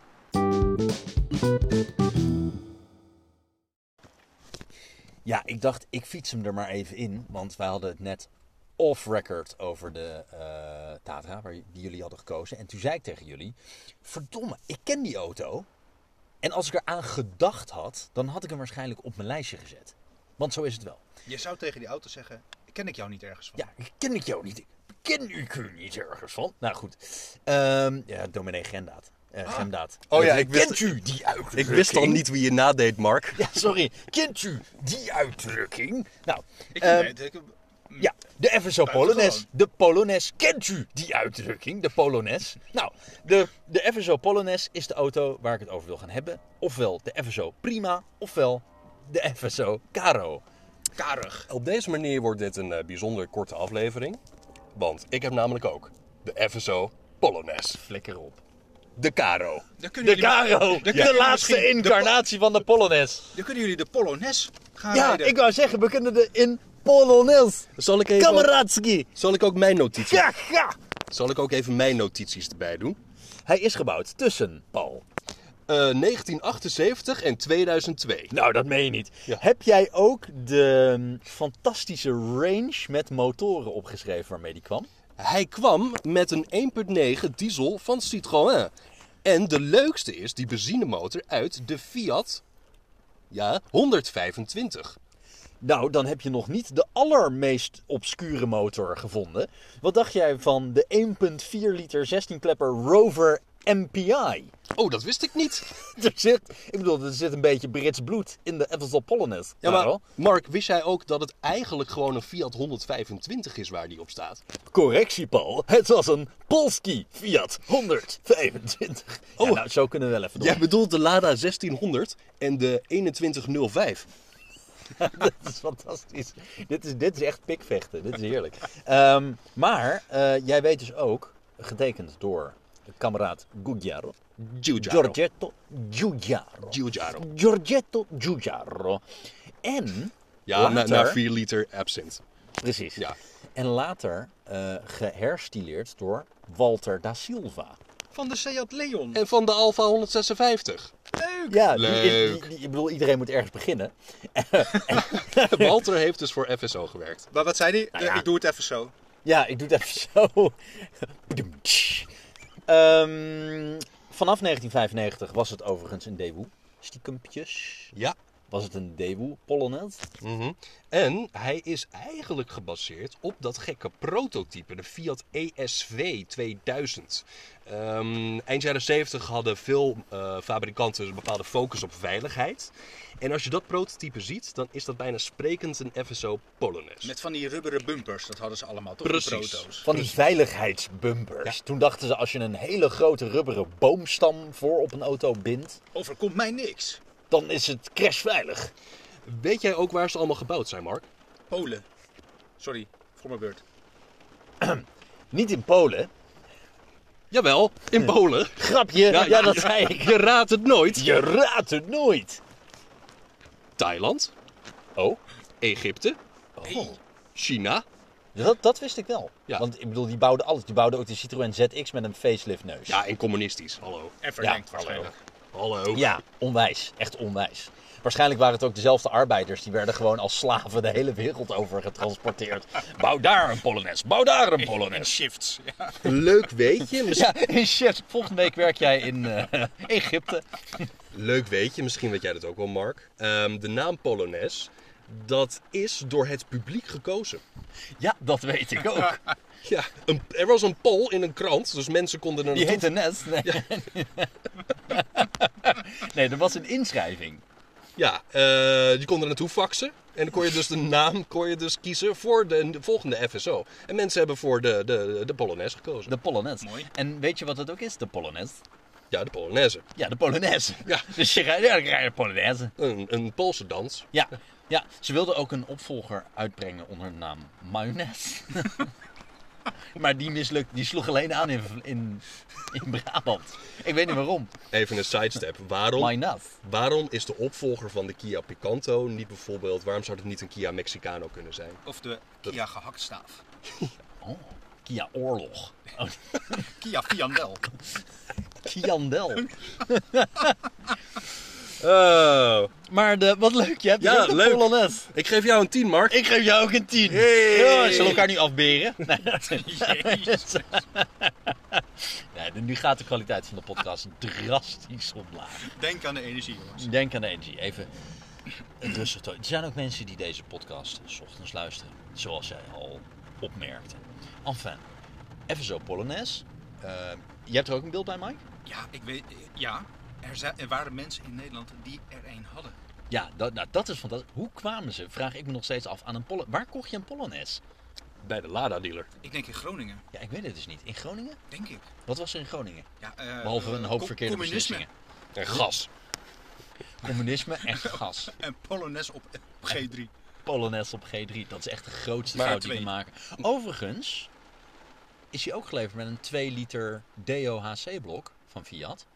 Ja, ik dacht, ik fiets hem er maar even in. Want wij hadden het net off-record over de uh, Tatra, waar, die jullie hadden gekozen. En toen zei ik tegen jullie, verdomme, ik ken die auto. En als ik eraan gedacht had, dan had ik hem waarschijnlijk op mijn lijstje gezet. Want zo is het wel.
Je zou tegen die auto zeggen, ken ik jou niet ergens van?
Ja, ken ik jou niet. Ken ik u niet ergens van? Nou goed. Um, ja, dominee Gendaat. Uh,
Ah.
Gemdaad.
Oh ja,
Uh,
ik wist-
Kent u die uitdrukking?
Ik wist al niet wie je nadeed, Mark.
Ja, sorry. Kent u die uitdrukking? Nou,
Ik
ehm,
weet het. Ik-
ja, de F S O
Buitengewoon.
Polonaise. De Polonaise. Kent u die uitdrukking? De Polonaise. Nou, de, de F S O Polonaise is de auto waar ik het over wil gaan hebben. Ofwel de F S O Prima, ofwel de F S O Caro.
Karig.
Op deze manier wordt dit een uh, bijzonder korte aflevering. Want ik heb namelijk ook de F S O Polonaise.
Flikker op.
De Caro.
Dan kunnen
De
jullie-
Caro.
dan kunnen
De
jullie
laatste
misschien de
incarnatie van de Polonaise.
Dan kunnen jullie de Polonaise gaan
Ja,
rijden.
ik wou zeggen, we kunnen de in Polonaise.
Zal ik, even,
Kameradski.
zal ik ook mijn notities...
Ja, ja.
Zal ik ook even mijn notities erbij doen?
Hij is gebouwd tussen, Paul.
Uh, negentien achtenzeventig en tweeduizend twee.
Nou, dat meen je niet.
Ja.
Heb jij ook de um, fantastische range met motoren opgeschreven waarmee die kwam?
Hij kwam met een één komma negen diesel van Citroën. En de leukste is die benzinemotor uit de Fiat ja, honderdvijfentwintig.
Nou, dan heb je nog niet de allermeest obscure motor gevonden. Wat dacht jij van de één komma vier liter zestien klepper Rover M P I?
Oh, dat wist ik niet.
Er zit, ik bedoel, er zit een beetje Brits bloed in de F S O Polonaise.
Ja, maar
Karel.
Mark, wist jij ook dat het eigenlijk gewoon een Fiat honderdvijfentwintig is waar die op staat?
Correctie, Paul. Het was een Polski Fiat honderdvijfentwintig. Oh, ja, nou, zo kunnen we wel even door.
Jij bedoelt de Lada zestienhonderd en de eenentwintig nul vijf.
Dat is fantastisch. Dit is, dit is echt pikvechten. Dit is heerlijk. Um, maar uh, jij weet dus ook, getekend door kameraad Gugliaro,
Giugiaro.
Giorgetto Giugiaro.
Giugiaro.
Giorgetto Giugiaro. En
Ja,
later,
na, na vier liter absint.
precies.
Ja.
En later uh, geherstileerd door Walter da Silva.
Van de Seat Leon.
En van de Alfa honderdzesenvijftig.
Leuk.
Ja, die,
Leuk.
die, die, ik bedoel, iedereen moet ergens beginnen.
Walter heeft dus voor F S O gewerkt.
Maar wat zei hij?
Nou ja.
Uh, ik doe het even zo.
Ja, ik doe het even zo. um, vanaf negentien vijfennegentig was het overigens een Daewoo. Stiekempjes.
Ja.
Was het een Daewoo Polonaise?
Mm-hmm. En hij is eigenlijk gebaseerd op dat gekke prototype, de Fiat E S V tweeduizend. Um, eind jaren zeventig hadden veel uh, fabrikanten een bepaalde focus op veiligheid. En als je dat prototype ziet, dan is dat bijna sprekend een F S O Polonaise.
Met van die rubberen bumpers, dat hadden ze allemaal, toch?
Precies.
Die proto's.
Van die veiligheidsbumpers.
Ja.
Toen dachten ze, als je een hele grote rubberen boomstam voor op een auto bindt,
Overkomt mij niks.
dan is het crashveilig.
Weet jij ook waar ze allemaal gebouwd zijn, Mark?
Polen. Sorry, voor mijn beurt.
Niet in Polen.
Jawel, in Polen.
Grapje, ja, dat zei ik.
Je raadt het nooit.
Je raadt het nooit.
Thailand,
Oh?
Egypte,
Oh.
China.
Dat, dat wist ik wel.
Ja.
Want ik bedoel, die bouwden alles. Die bouwden ook de Citroën Z X met een facelift neus.
Ja, en communistisch. Hallo.
En verlengd
Ja, hallo.
waarschijnlijk.
Hallo.
Ja, onwijs. Echt onwijs. Waarschijnlijk waren het ook dezelfde arbeiders. Die werden gewoon als slaven de hele wereld over getransporteerd. Bouw daar een Polonaise. Bouw daar een
En
Polonaise.
shifts. Ja.
Leuk weetje. Misschien...
Ja, in chef. Volgende week werk jij in uh, Egypte.
Leuk weetje. Misschien weet jij dat ook wel, Mark. Um, de naam Polonaise, dat is door het publiek gekozen.
Ja, dat weet ik ook.
Ja, een, er was een poll in een krant, dus mensen konden er
Die
naartoe-
heette Nest. Nee. nee, er was een inschrijving.
Ja, uh, je kon er naartoe faxen. En dan kon je dus de naam kon je dus kiezen voor de, de volgende F S O. En mensen hebben voor de, de, de Polonaise gekozen.
De Polonaise.
Mooi.
En weet je wat het ook is, de Polonaise?
Ja, de Polonaise.
Ja, de Polonaise.
Ja.
Dus je rijdt, ja, dan krijg je de Polonaise.
Een, een Poolse dans.
Ja. ja, ze wilden ook een opvolger uitbrengen onder de naam Mayonaise. Maar die mislukt, die sloeg alleen aan in, in, in Brabant. Ik weet niet waarom.
Even een sidestep. Waarom,
Mayonaise.
waarom is de opvolger van de Kia Picanto niet bijvoorbeeld... Waarom zou het niet een Kia Mexicano kunnen zijn?
Of de Kia gehaktstaaf.
Oh, Kia Oorlog. Oh,
Kia Fiandel.
Kiandel.
Oh.
Maar de, wat leuk, je hebt
Ja,
dus ook de
leuk.
Polonaise.
Ik geef jou een tien, Mark.
Ik geef jou ook een tien.
Hey.
Ja, zullen we elkaar nu afberen? Nee.
Jezus.
Nee, nu gaat de kwaliteit van de podcast drastisch omlaag.
Denk aan de energie, jongens.
Denk aan de energie. Even rustig. toe. Er zijn ook mensen die deze podcast 's ochtends luisteren. Zoals jij al opmerkte. Enfin, even zo Polonaise. Uh, je hebt er ook een beeld bij, Mike?
Ja, ik weet... Ja, er, zijn, er waren mensen in Nederland die er een hadden.
Ja, dat, nou, dat is fantastisch. Hoe kwamen ze, vraag ik me nog steeds af, aan een Polonaise? Waar kocht je een Polonaise?
Bij de Lada-dealer.
Ik denk in Groningen,
Ja, ik weet het dus niet. In Groningen?
denk ik.
Wat was er in Groningen?
Ja, uh,
Behalve een hoop
co-
verkeerde
communisme
beslissingen.
En gas.
Communisme en gas.
en Polonaise op G drie.
Polonaise op G drie. Dat is echt de grootste
Maar
fout die we
twee.
maken. Overigens is hij ook geleverd met een twee liter D O H C-blok van Fiat.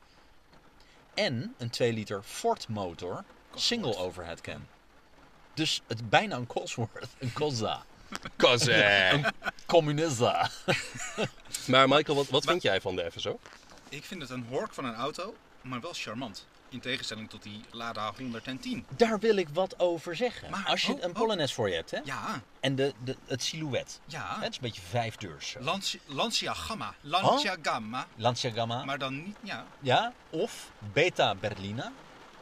En een twee liter Ford motor single overhead cam. Dus het is bijna een Cosworth. Een Cosa.
Kazé.
Communista.
Maar Michael, wat, wat vind jij van de F S O?
Ik vind het een hork van een auto, maar wel charmant. In tegenstelling tot die Lada honderdtien.
Daar wil ik wat over zeggen.
Maar-
Als je
oh,
een
oh.
Polonaise voor je hebt, hè?
Ja,
En de, de, het silhouet.
ja.
Het is een beetje vijfdeurs. zo.
Lancia, Lancia Gamma. Lancia Gamma.
Lancia Gamma.
Maar dan niet, ja.
Ja, of Beta Berlina.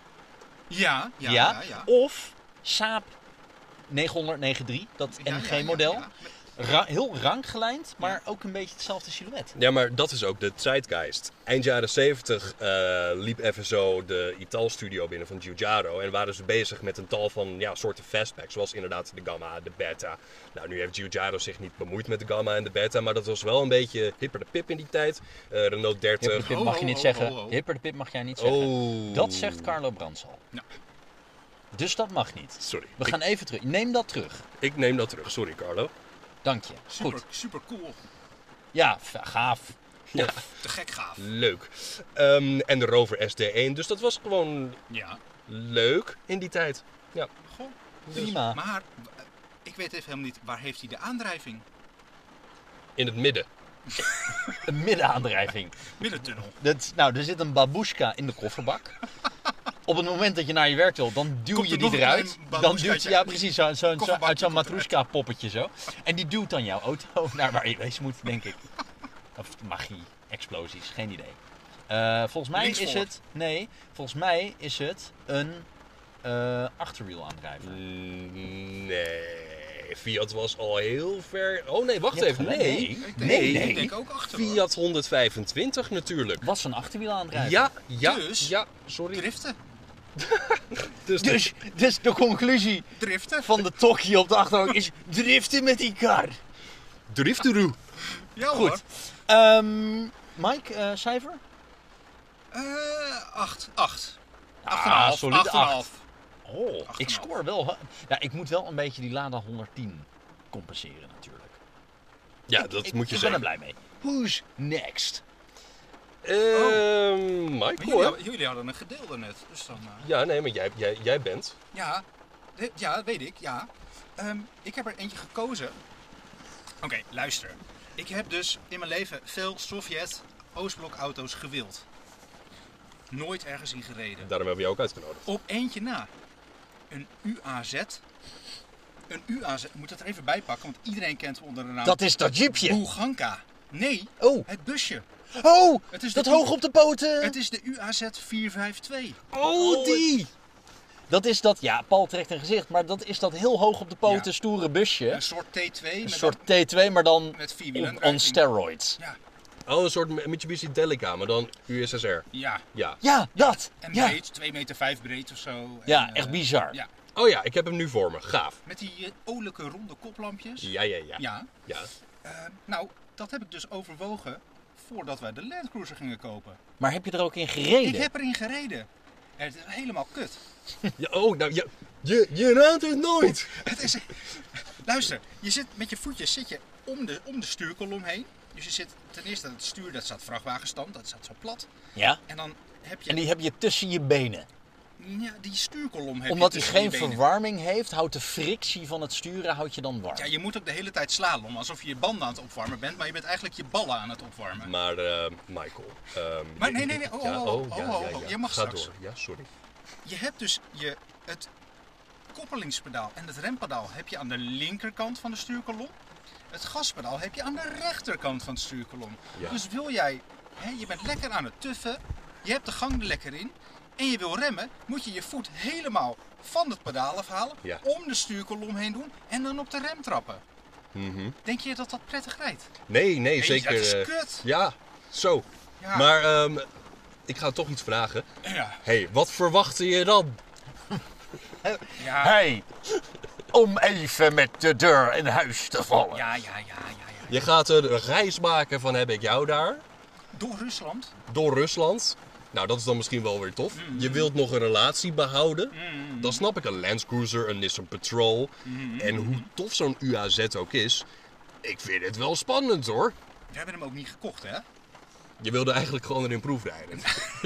Ja, ja,
Ja,
ja. ja.
of Saab negenhonderd negenennegentig, dat
Ja,
M
ja, ja,
G-model.
ja.
Ra- heel rank gelijnd, maar ook een beetje hetzelfde silhouet.
Ja, maar dat is ook de zeitgeist. Eind jaren zeventig uh, liep F S O de Ital-studio binnen van Giugiaro. En waren ze bezig met een tal van ja, soorten fastbacks. Zoals inderdaad de Gamma, de Beta. Nou, nu heeft Giugiaro zich niet bemoeid met de Gamma en de Beta. Maar dat was wel een beetje hipper de pip in die tijd. Uh, Renault
Hipper de
dertig.
pip
Ho,
mag je
ho,
niet
ho,
zeggen.
ho, ho.
Hipper de pip mag jij niet zeggen.
Oh.
Dat zegt Carlo Brandsal.
Ja.
Dus dat mag niet.
Sorry.
We gaan even terug. Neem dat terug.
Ik, ik neem dat terug. Sorry, Carlo.
Dank je.
Super,
Goed.
super cool.
Ja, f- gaaf.
Ja,
Te gek gaaf.
leuk. Um, en de Rover S D één, dus dat was gewoon
Ja.
leuk in die tijd. Ja.
Goh.
Prima.
Maar eh, ik weet even helemaal niet, waar heeft hij de aandrijving?
In het midden.
Een middenaandrijving.
Middentunnel.
Dat, nou, er zit een babushka in de kofferbak. Op het moment dat je naar je werk wilt, dan duw
Komt
je
er
die
nog
eruit.
een klein
Dan
babushkaatje
duwt, ja
uit.
precies, zo, zo, zo,
Kofferbakje
uit zo'n
komt
matrushka poppetje zo. En die duwt dan jouw auto naar waar je wezen moet, denk ik. Of magie, explosies, geen idee. Uh, volgens mij
Linksvoor.
is het, nee, volgens mij is het een uh, achterwielaandrijver.
Mm, Nee, Fiat was al heel ver... Oh nee, wacht
Je hebt
even.
gelijk.
Nee.
Nee.
Ik denk,
Nee,
ik
nee.
denk ook achter. hoor.
Fiat honderdvijfentwintig natuurlijk.
Was een achterwielaandrijver.
Ja, ja,
Dus?
ja, sorry.
Driften.
Dus,
Dus, dus de conclusie
Driften.
van de tokkie op de achterbank is driften met die kar.
Drifteroe.
Ja hoor.
Goed. Um, Mike, uh, cijfer?
Eh, acht. Acht.
Ah,
Acht en een half.
solide
Acht en een
acht.
half.
Oh, ik scoor wel. Hè? Ja, ik moet wel een beetje die Lada honderdtien compenseren natuurlijk.
Ja,
Ik-
dat
ik,
moet je
ik ben er
zeggen.
blij mee. Who's next?
Ehm,
Maar
Michael,
Jullie,
hè?
hadden- jullie hadden een gedeelde net. Dus dan... eh,
Ja, nee, maar jij, jij, jij bent.
Ja, de- ja, dat weet ik, ja. Ehm, ik heb er eentje gekozen. Oké, luister. Ik heb dus in mijn leven veel Sovjet Oostblok auto's gewild. Nooit ergens in gereden.
Daarom hebben we jou ook uitgenodigd.
Op eentje na. Een U A Z. Een U A Z. Ik moet dat er even bij pakken, want iedereen kent hem onder de naam
Dat is dat jeepje.
Buganka. Nee,
Oh,
het busje.
oh
Het is
dat
de-
hoog op de poten.
Het is de U A Z vierhonderdvijfentwintig.
Oh, die. Dat is dat, ja, Paul trekt een gezicht, maar dat is dat heel hoog op de poten
Ja.
stoere busje.
Een soort T twee.
Een
met
soort T twee, maar dan
met vier
on,
wielen.
on steroids.
Ja,
Oh, een soort Mitsubishi Delica, maar dan U S S R.
ja.
Ja.
Ja, dat.
En
Ja,
breed, twee meter vijf breed of zo.
ja
En,
echt
eh,
bizar.
Ja,
Oh ja, ik heb hem nu voor me. Gaaf.
met die uh, olijke ronde koplampjes.
Ja, ja, ja.
Ja.
Ja.
Eh, nou, dat heb ik dus overwogen voordat wij de Land Cruiser gingen kopen.
Maar heb je er ook in gereden?
Ik heb erin gereden. Het is helemaal kut.
Ja, oh, nou, ja, je, je raadt het nooit.
Het is... Luister, je zit met je voetjes zit je om de, om de stuurkolom heen. Dus je zit ten eerste, het stuur dat staat vrachtwagenstand, dat staat zo plat.
Ja,
En dan heb je
en die heb je tussen je benen.
ja, die stuurkolom heb
Omdat
je
hij
tussen
geen
je benen.
verwarming heeft, houdt de frictie van het sturen houdt je dan warm.
Ja, je moet ook de hele tijd slalom, alsof je je banden aan het opwarmen bent, maar je bent eigenlijk je ballen aan het opwarmen.
Maar, eh, Michael. ehm,
Maar nee, nee, nee. Oh,
ja,
oh, oh,
ja,
oh,
ja,
oh,
ja.
je mag
Ga
straks.
door. Ja, sorry.
Je hebt dus je, het koppelingspedaal en het rempedaal heb je aan de linkerkant van de stuurkolom. Het gaspedaal heb je aan de rechterkant van de stuurkolom.
Ja.
Dus wil jij, hè, je bent lekker aan het tuffen, je hebt de gang er lekker in en je wil remmen, moet je je voet helemaal van het pedaal afhalen,
Ja.
om de stuurkolom heen doen en dan op de rem trappen.
Mhm.
Denk je dat dat prettig rijdt?
Nee, nee,
Nee,
zeker.
dat is
eh,
kut.
Ja, zo.
Ja.
Maar ehm, ik ga toch iets vragen.
Ja.
Hé, hey, wat verwachtte je dan?
Ja.
Hey, om even met de deur in huis te vallen.
Ja, ja, ja, ja, ja.
Je gaat een reis maken van heb ik jou daar,
Door Rusland.
door Rusland. Nou, dat is dan misschien wel weer tof. Je wilt nog een relatie behouden. Dan snap ik een Land Cruiser, een Nissan Patrol. En hoe tof zo'n U A Z ook is. Ik vind het wel spannend hoor.
We hebben hem ook niet gekocht, hè?
Je wilde eigenlijk gewoon erin proefrijden.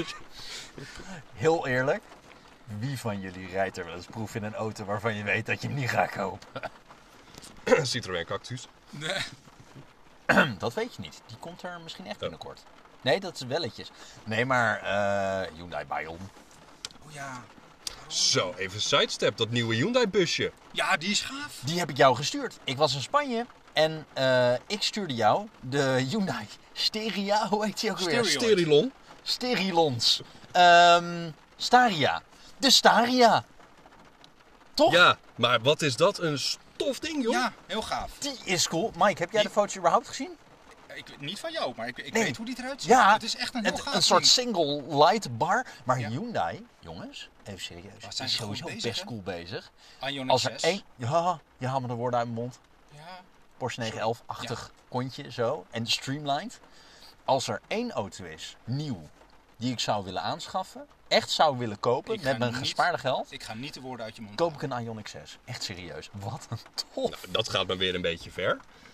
Heel eerlijk, wie van jullie rijdt er wel eens proef in een auto waarvan je weet dat je hem niet gaat kopen?
Citroën Cactus.
Nee.
Dat weet je niet. Die komt er misschien echt binnenkort. Nee, dat is welletjes. Nee, maar eh Hyundai Bayon.
Oh ja.
Zo, even sidestep, dat nieuwe Hyundai busje.
Ja, die is gaaf.
Die heb ik jou gestuurd. Ik was in Spanje en eh, ik stuurde jou de Hyundai Steria, hoe heet die ook weer?
Stereo.
Sterilon.
Sterilons. Ehm, Staria. De Staria. Toch?
Ja, maar wat is dat een stof ding joh.
Ja, heel gaaf.
Die is cool. Mike, heb jij de foto's überhaupt gezien?
Ik, niet van jou, maar ik, ik
Nee.
weet hoe die eruit ziet.
Ja,
Het is echt een heel
het-
gaaf
een soort
ding.
single light bar. Maar
Ja.
Hyundai, jongens, even serieus.
Wat
Die
zijn
is
ze goed
sowieso
bezig,
best
hè?
cool bezig.
Ioniq
Als er
zes.
één... Ja, je haalt me de woorden uit mijn mond.
Ja.
Porsche negen elf-achtig kontje zo. En streamlined. Als er één auto is, nieuw, die ik zou willen aanschaffen, echt zou willen kopen,
Ik ga
met mijn
niet-
gespaarde geld,
Ik ga niet de woorden uit je mond
koop ik een Ioniq zes. Echt serieus. Wat een tof.
Nou, dat gaat me weer een beetje ver.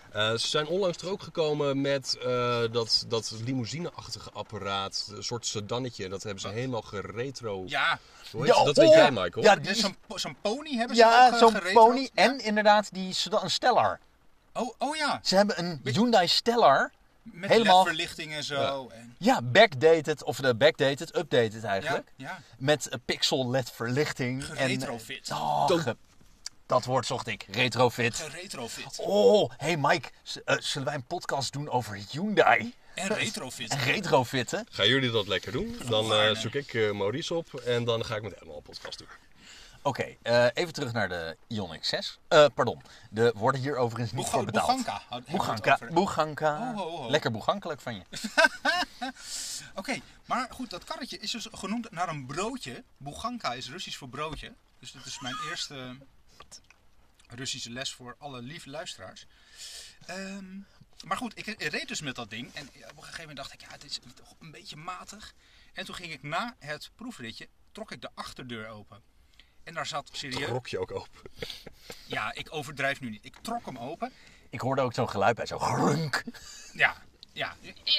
Uh, ze zijn onlangs er ook gekomen met uh, dat, dat limousine-achtige apparaat. Een soort sedannetje. Dat hebben ze helemaal geretro...
Ja.
Hoe heet
Ja,
ze? Dat
oh,
weet jij, Michael.
Ja,
Dit
die
is
is-
zo'n, po- zo'n pony hebben ze
Ja,
ook uh,
zo'n
geretro'd.
pony.
Ja.
En inderdaad, die sedan- een Stellar.
Oh, oh ja.
Ze hebben een Hyundai Stellar.
Met
Helemaal-
ledverlichting en zo. En,
Ja, backdated, of de backdated, updated
ja,
eigenlijk.
ja.
Met een pixel L E D verlichting.
Geretrofit.
En, oh, ge- dat woord zocht ik. Retrofit.
Geretrofit.
Oh, hey Mike, z- eh, zullen wij een podcast doen over Hyundai?
En retrofit.
En retrofitten?
Gaan jullie dat lekker doen? Dan uh,
Waarne.
zoek ik uh, Maurice op en dan ga ik met hem al een podcast doen.
Oké, eh, even terug naar de Ioniq zes. Eh, pardon, er worden hier overigens niet
Boega-
voor betaald.
Boeganka. Hebben we het
Boeganka.
over.
Boeganka.
Oh, oh, oh.
Lekker boegankelijk van je.
Oké, maar goed, dat karretje is dus genoemd naar een broodje. Boeganka is Russisch voor broodje. Dus dit is mijn eerste Russische les voor alle lieve luisteraars. Ehm, maar goed, ik reed dus met dat ding. En op een gegeven moment dacht ik, ja, dit is toch een beetje matig. En toen ging ik na het proefritje, trok ik de achterdeur open. En daar zat serieus...
Trok je ook open.
Ja, ik overdrijf nu niet. Ik trok hem open.
Ik hoorde ook zo'n geluid bij, zo grunk.
Ja, ja.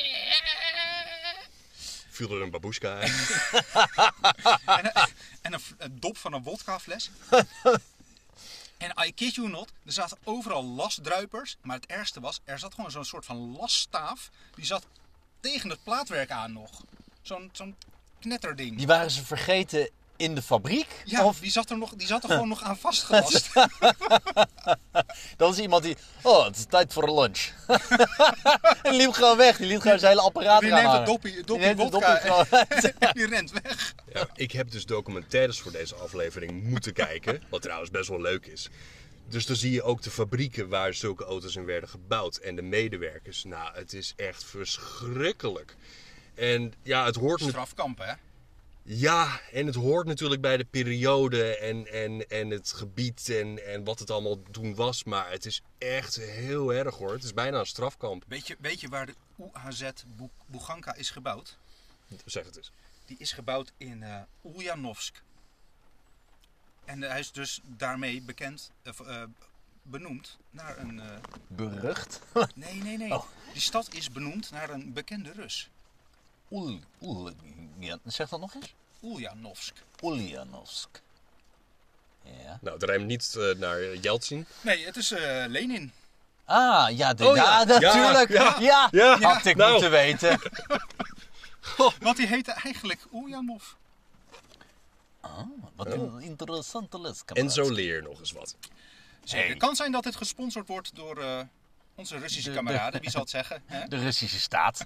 Viel er een babushka uit.
En, een, en een, een dop van een wodkafles. En I kid you not, er zaten overal lasdruipers. Maar het ergste was, er zat gewoon zo'n soort van lasstaaf. Die zat tegen het plaatwerk aan nog. Zo'n zo'n knetterding.
Die waren ze vergeten in de fabriek?
Ja,
Of
die zat er, nog, die zat er gewoon nog aan vastgelast.
dat is iemand die... Oh, het is tijd voor lunch. en die liep gewoon weg. Die liet gewoon zijn hele apparaat
Die
eraan
neemt een
hangen.
doppie,
Die
doppie
neemt een
wodka
doppie gewoon.
en die rent weg.
Ja, ik heb dus documentaires voor deze aflevering moeten kijken. Wat trouwens best wel leuk is. Dus dan zie je ook de fabrieken waar zulke auto's in werden gebouwd. En de medewerkers. Nou, het is echt verschrikkelijk. En ja, het hoort... nu-
Strafkamp, hè?
Ja, en het hoort natuurlijk bij de periode en, en, en het gebied en, en wat het allemaal toen was. Maar het is echt heel erg hoor. Het is bijna een strafkamp.
Weet je, weet je waar de U A Z Bo- Boeganka is gebouwd?
Zeg het eens.
Die is gebouwd in uh, Ulyanovsk. En uh, hij is dus daarmee bekend, uh, uh, benoemd naar een... Uh...
Berucht.
Nee, nee, nee.
Oh.
Die stad is benoemd naar een bekende Rus.
Ul, ul, ja, zeg dat nog eens.
Ulyanovsk.
Ulyanovsk. Ja.
Nou, het rijmt niet uh, naar Yeltsin.
Nee, het is uh, Lenin.
Ah, ja, de,
Oh, ja.
ja, natuurlijk.
Ja,
Ja,
ja. Ja.
had ik
Nou.
moeten weten.
Want die heette eigenlijk Ulyanov.
Ah, wat een interessante les.
En zo leer je nog eens wat.
Zeker.
Hey.
Het kan zijn dat dit gesponsord wordt door uh, onze Russische
De-
kameraden. Wie zal het zeggen? Hè?
De Russische staat.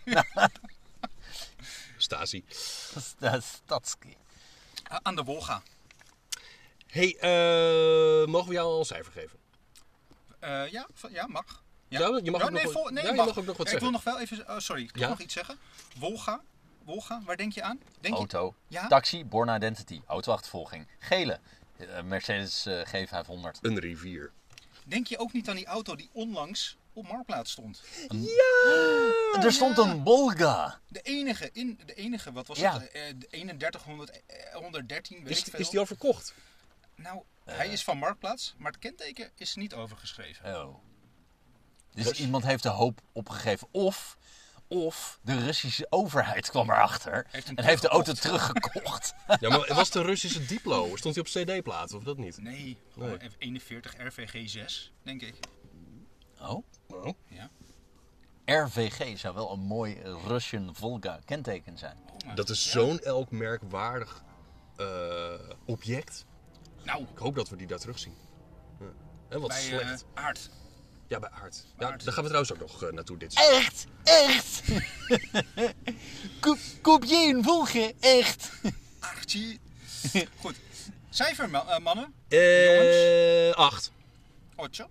Stasi.
Statsky.
Uh, aan de Wolga.
Hey, uh, mogen we jou al een cijfer geven?
Uh, ja, v- ja, mag. Ja.
Ja, je mag
Ja,
ook
nee,
nog,
vol- nee,
ja, je
mag.
mag ook nog wat
Ja, ik wil
zeggen.
nog wel even... Oh, sorry, ik wil
Ja?
nog iets zeggen. Wolga. Wolga, waar denk je aan? Denk je...
Auto.
Ja?
Taxi, Born Identity. Autoachtervolging. Gele. Uh, Mercedes uh, G vijfhonderd.
Een rivier.
Denk je ook niet aan die auto die onlangs op Marktplaats stond?
Er stond een Bolga.
De enige, in, de enige wat was
Ja.
het? Eh, de eenendertig honderddertien, weet
Is,
ik veel.
is die al verkocht?
Nou, hij is van Marktplaats, maar het kenteken is niet overgeschreven.
Oh. Dus
Was-
iemand heeft de hoop opgegeven. Of, of de Russische overheid kwam erachter.
Heeft hem
en heeft de auto
teruggekocht.
teruggekocht.
Ja, maar was het een Russische Diplo? Stond hij op C D-plaat of dat niet?
Nee, gewoon
Nee.
F eenenveertig R V G zes, denk ik.
Oh.
Oh.
Ja.
R V G zou wel een mooi Russian Volga kenteken zijn.
Nou,
Dat is
ja.
zo'n elk merkwaardig uh, object.
Nou,
Ik hoop dat we die daar terugzien. Ja. En wat
bij
slecht.
uh, Aard.
Ja, bij Aard.
Bij
Ja,
Aard.
daar gaan we trouwens ook nog uh, naartoe dit jaar.
Echt, echt. koop, koop je een Volga? Echt.
Aardje. Goed. Cijfer, ma- uh, mannen.
Eh, acht.
Ocho.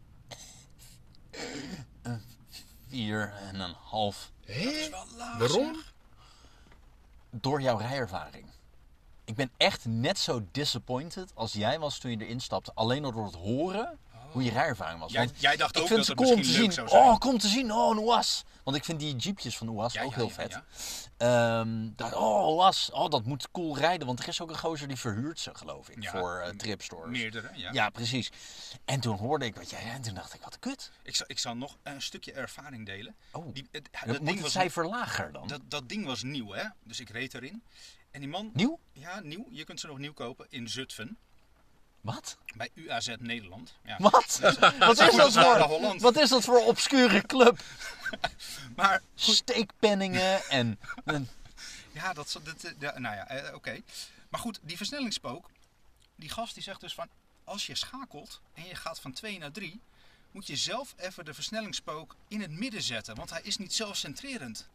Vier en een half.
Hé?
Wel laag,
Waarom?
zeg.
Door jouw rijervaring. Ik ben echt net zo disappointed als jij was toen je erin stapte. Alleen al door het horen hoe je rijervaring was.
Jij,
Want
jij dacht
ik
ook
vind
dat
ze
het
cool om te
misschien leuk
zien.
zou zijn.
Oh, kom te zien. Oh, een U A S. Want ik vind die jeepjes van de U A S
Ja,
ook
ja,
heel
ja,
vet.
ja.
Ehm, dacht, oh, U A S. Oh, dat moet cool rijden. Want er is ook een gozer die verhuurt ze, geloof ik.
Ja,
voor uh, tripstores.
Meerdere, ja.
Ja, precies. En toen hoorde ik wat jij zei. En toen dacht ik, wat kut.
Ik, zal, ik zal nog een stukje ervaring delen.
Oh,
Die, het,
dat
dat,
moet
ding
het
was,
cijfer lager dan.
dat, dat ding was nieuw, hè? Dus ik reed erin. En die man...
Nieuw?
Ja, nieuw. Je kunt ze nog nieuw kopen in Zutphen.
Wat?
Bij U A Z Nederland. Ja.
Wat? Wat is dat
naar
voor?
Holland.
Wat is dat voor obscure club?
Maar
Steekpenningen en... en-
ja, dat, dat, dat ja, nou ja, eh, oké. Maar goed, die versnellingspook. Die gast die zegt dus van... Als je schakelt en je gaat van twee naar drie... Moet je zelf even de versnellingspook in het midden zetten. Want hij is niet zelfcentrerend.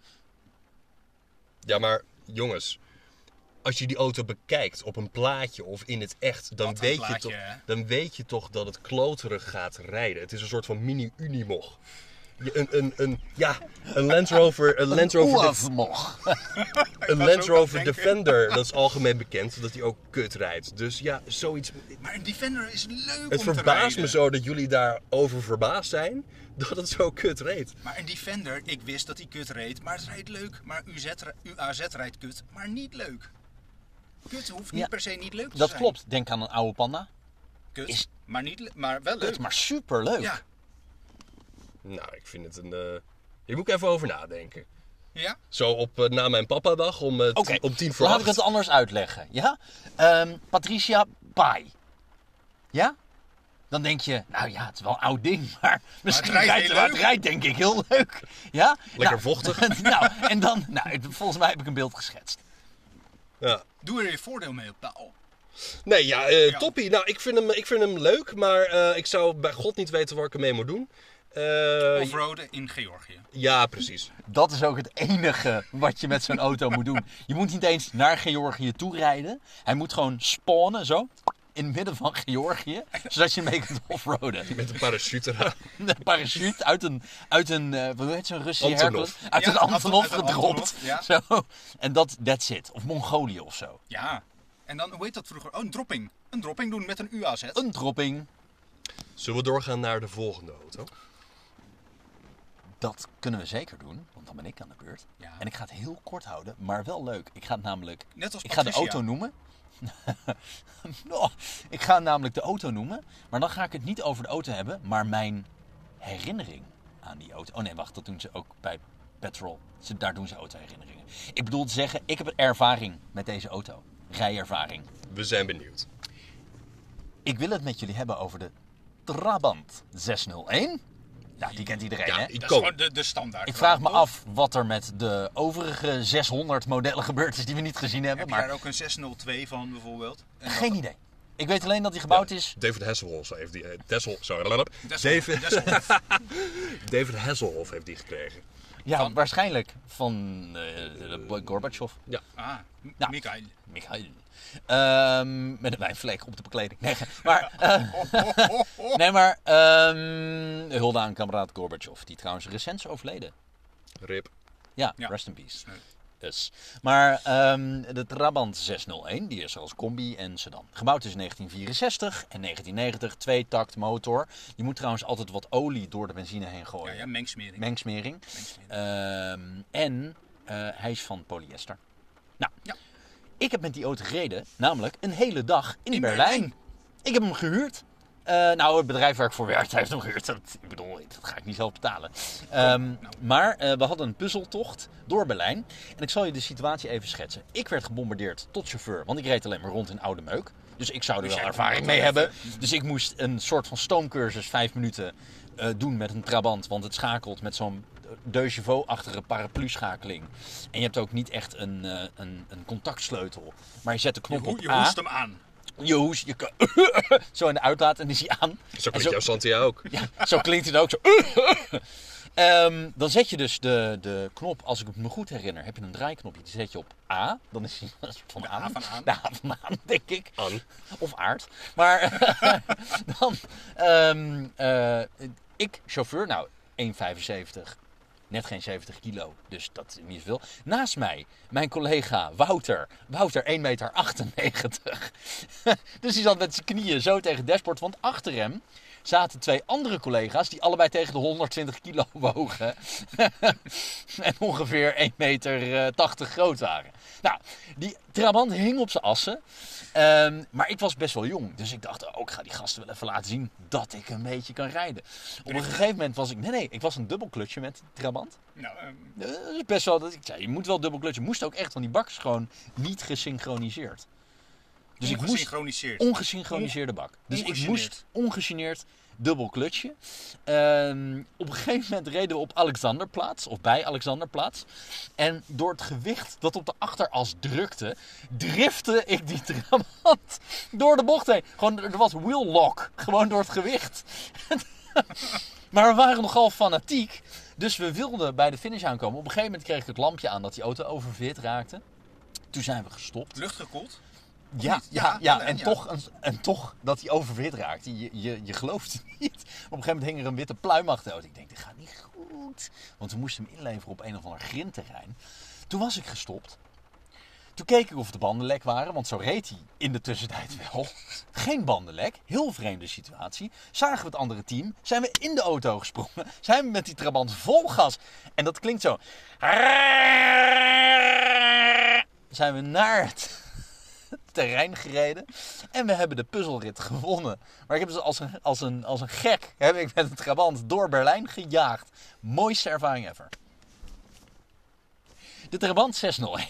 Ja, maar jongens, als je die auto bekijkt op een plaatje of in het echt, dan,
Wat een
weet, je
plaatje,
toch,
hè?
dan weet je toch dat het kloterig gaat rijden. Het is een soort van mini-Unimog. Je- Een, een, een, ja, een Land Rover, een Land Rover,
U A
Def-
S mog.
een
was
Land
ook aan
Rover
het denken.
Defender, dat is algemeen bekend, dat hij ook kut rijdt. Dus ja, zoiets.
Maar een Defender is leuk
Het
om te
verbaast
rijden.
me zo dat jullie daarover verbaasd zijn dat het zo kut reed.
Maar een Defender, ik wist dat hij kut reed, maar het rijdt leuk. Maar U A Z rijdt kut, maar niet leuk. Kut hoeft niet
Ja,
per se niet leuk te
Dat
zijn.
klopt. Denk aan een oude Panda.
Kut,
Is-
maar, niet, le- maar wel leuk.
Kut, maar superleuk.
Ja,
Nou, ik vind het een... eh Hier moet ik even over nadenken.
ja.
Zo op uh, na mijn papadag om, uh,
Oké,
om tien voor
laat
acht.
ik het anders uitleggen. Ja? Ehm, Patricia Pai. Ja? Dan denk je, nou ja, het is wel een oud ding, maar misschien
rijdt
rijdt
heel
het, maar het
leuk.
rijdt denk ik heel leuk. Ja?
Lekker
Nou,
vochtig.
nou, en dan, nou, het- volgens mij heb ik een beeld geschetst.
Ja.
Doe er je voordeel mee op taal.
Nee, ja, eh,
Ja.
toppie. Nou, ik vind hem, ik vind hem leuk, maar eh, ik zou bij God niet weten waar ik hem mee moet doen. Eh,
Offroaden in Georgië.
ja, precies.
Dat is ook het enige wat je met zo'n auto moet doen. Je moet niet eens naar Georgië toe rijden. Hij moet gewoon spawnen, zo, in het midden van Georgië, zodat je mee kunt offroaden.
Met een parachute eraan.
Een parachute uit een, uit een uh, hoe heet zo'n Russische
Antonov.
Hercules? Uit
Ja,
een Antonov
uit een
gedropt.
Antonov, ja.
Zo. En dat, that's it. Of Mongolië of zo.
Ja. En dan, hoe heet dat vroeger? Oh, een dropping. Een dropping doen met een U A Z.
Een dropping.
Zullen we doorgaan naar de volgende auto?
Dat kunnen we zeker doen, want dan ben ik aan de beurt.
Ja.
En ik ga het heel kort houden, maar wel leuk. Ik ga het namelijk...
Net als
Ik ga de
Patricia.
auto noemen. Oh, ik ga namelijk de auto noemen. Maar dan ga ik het niet over de auto hebben, maar mijn herinnering aan die auto. Oh nee, wacht, dat doen ze ook bij Petrol. Ze- Daar doen ze autoherinneringen. Ik bedoel te zeggen, ik heb ervaring met deze auto. Rijervaring.
We zijn benieuwd.
Ik wil het met jullie hebben over de Trabant zeshonderdéén. Nou, die kent iedereen,
Ja,
hè?
ik
Dat is
kom.
gewoon de, de standaard.
Ik vraag me
toch?
af wat er met de overige zeshonderd modellen gebeurd is die we niet gezien hebben.
Heb je
Maar
daar ook een zeshonderdtwee van bijvoorbeeld? En dat-
geen idee. Ik weet alleen dat die gebouwd is.
David Hasselhoff heeft die... eh, Dessel, sorry, lalala.
Dessel-
David,
Dessel-
David Hasselhoff heeft die gekregen.
Ja,
Van?
waarschijnlijk van uh, de Gorbachev.
Ah, M-
Ja.
Mikhail.
Michail. Ehm, met een wijnvlek op de bekleding. Nee, maar, eh, nee, maar ehm, hulde aan kameraad Gorbachev. Die trouwens recent is overleden.
Rip.
Ja,
Ja.
rest in peace.
Nee.
Dus. Maar ehm, de Trabant zeshonderdéén, die is als combi en sedan. Gebouwd is in negentien vierenzestig en negentien negentig, twee-takt motor. Je moet trouwens altijd wat olie door de benzine heen
Ja,
gooien.
ja, mengsmering.
Mengsmering.
Mengsmering.
Ehm, en eh, hij is van polyester. Nou,
Ja.
ik heb met die auto gereden, namelijk een hele dag in,
In
Berlijn.
Berlijn.
Ik heb hem gehuurd. Eh, nou, het bedrijf waar ik voor werkte heeft hem gehuurd. Dat, ik bedoel, dat ga ik niet zelf betalen. Ehm, maar eh, we hadden een puzzeltocht door Berlijn. En ik zal je de situatie even schetsen. Ik werd gebombardeerd tot chauffeur, want ik reed alleen maar rond in oude meuk. Dus ik zou er
Dus
wel
jij
ervaring
kon
mee
dat wel
hebben. Dus ik moest een soort van stoomcursus, vijf minuten, eh, doen met een Trabant. Want het schakelt met zo'n deux chevaux-achtige paraplu-schakeling. En je hebt ook niet echt een, eh, een, een contactsleutel. Maar je zet de
Je,
knop
ho-
op
je
A.
hoest hem aan.
Je hoest, je kan zo in de uitlaat en is hij aan.
Zo
En
klinkt jouw Santia ook.
ja, zo klinkt het ook. Zo. Ehm, dan zet je dus de, de knop, als ik het me goed herinner, heb je een draaiknopje. Die zet je op A. Dan is hij een soort van
De
aan.
A van aan.
De A van aan, denk ik.
Aan.
Of aard. Maar dan, ehm, eh, ik, chauffeur, nou, één komma vijfenzeventig. Net geen zeventig kilo, dus dat is niet veel. Naast mij, mijn collega Wouter. Wouter, één komma achtennegentig meter. Dus die zat met zijn knieën zo tegen het dashboard. Want achter hem zaten twee andere collega's die allebei tegen de honderdtwintig kilo wogen. En ongeveer één meter tachtig groot waren. Nou, die Trabant hing op zijn assen. Um, maar ik was best wel jong. Dus ik dacht, oh, ik ga die gasten wel even laten zien dat ik een beetje kan rijden. Op een gegeven moment was ik... Nee, nee, ik was een dubbelklutje met Trabant.
Nou, um...
Dat is best wel... Dat ik zei, je moet wel dubbelklutje. Moest ook echt, want die bak is gewoon niet gesynchroniseerd. Dus ik moest...
Ongesynchroniseerd.
Ongesynchroniseerde bak. Dus ik
Ongegeneerd.
moest ongegeneerd dubbel klutje. Um, op een gegeven moment reden we op Alexanderplaats, of bij Alexanderplaats. En door het gewicht dat op de achteras drukte, drifte ik die Trabant door de bocht heen. Gewoon, er was wheel lock, gewoon door het gewicht. Maar we waren nogal fanatiek, dus we wilden bij de finish aankomen. Op een gegeven moment kreeg ik het lampje aan dat die auto oververhit raakte. Toen zijn we gestopt.
Luchtgekoeld?
Ja,
niet?
ja,
Ja,
ja,
ja,
en,
ja.
Toch, en, en toch dat hij oververhit raakte. Je, je, je gelooft het niet. Op een gegeven moment hing er een witte pluim achter de auto. Ik denk, dit gaat niet goed. Want we moesten hem inleveren op een of ander grindterrein. Toen was ik gestopt. Toen keek ik of de banden lek waren, want zo reed hij in de tussentijd wel. Geen bandenlek, heel vreemde situatie. Zagen we het andere team, zijn we in de auto gesprongen. Zijn we met die Trabant vol gas. En dat klinkt zo. Zijn we naar het terrein gereden. En we hebben de puzzelrit gewonnen. Maar ik heb dus als een, als een, als een gek heb ik met een Trabant door Berlijn gejaagd. Mooiste ervaring ever. De Trabant zeshonderdéén.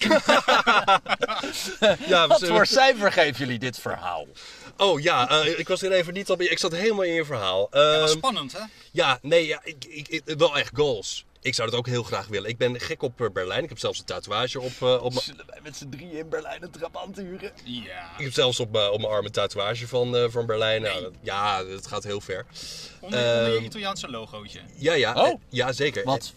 Ja, we
Wat
zijn-
voor cijfer geven jullie dit verhaal?
Oh ja, uh, ik was er even niet op. Ik zat helemaal in je verhaal.
Dat was
Ehm,
spannend, hè?
ja, nee, ja, ik, ik, ik- wel echt goals. Ik zou dat ook heel graag willen. Ik ben gek op uh, Berlijn. Ik heb zelfs een tatoeage op, uh, op mijn...
Zullen wij met z'n drieën in Berlijn een Trabant huren?
Ja.
Ik heb zelfs op mijn op mijn arm een tatoeage van, uh, van Berlijn. Nou, dat- ja, dat gaat heel ver.
Onder, onder je
Ehm,
Italiaanse logootje.
Ja, ja.
Oh.
eh, ja, zeker.
Wat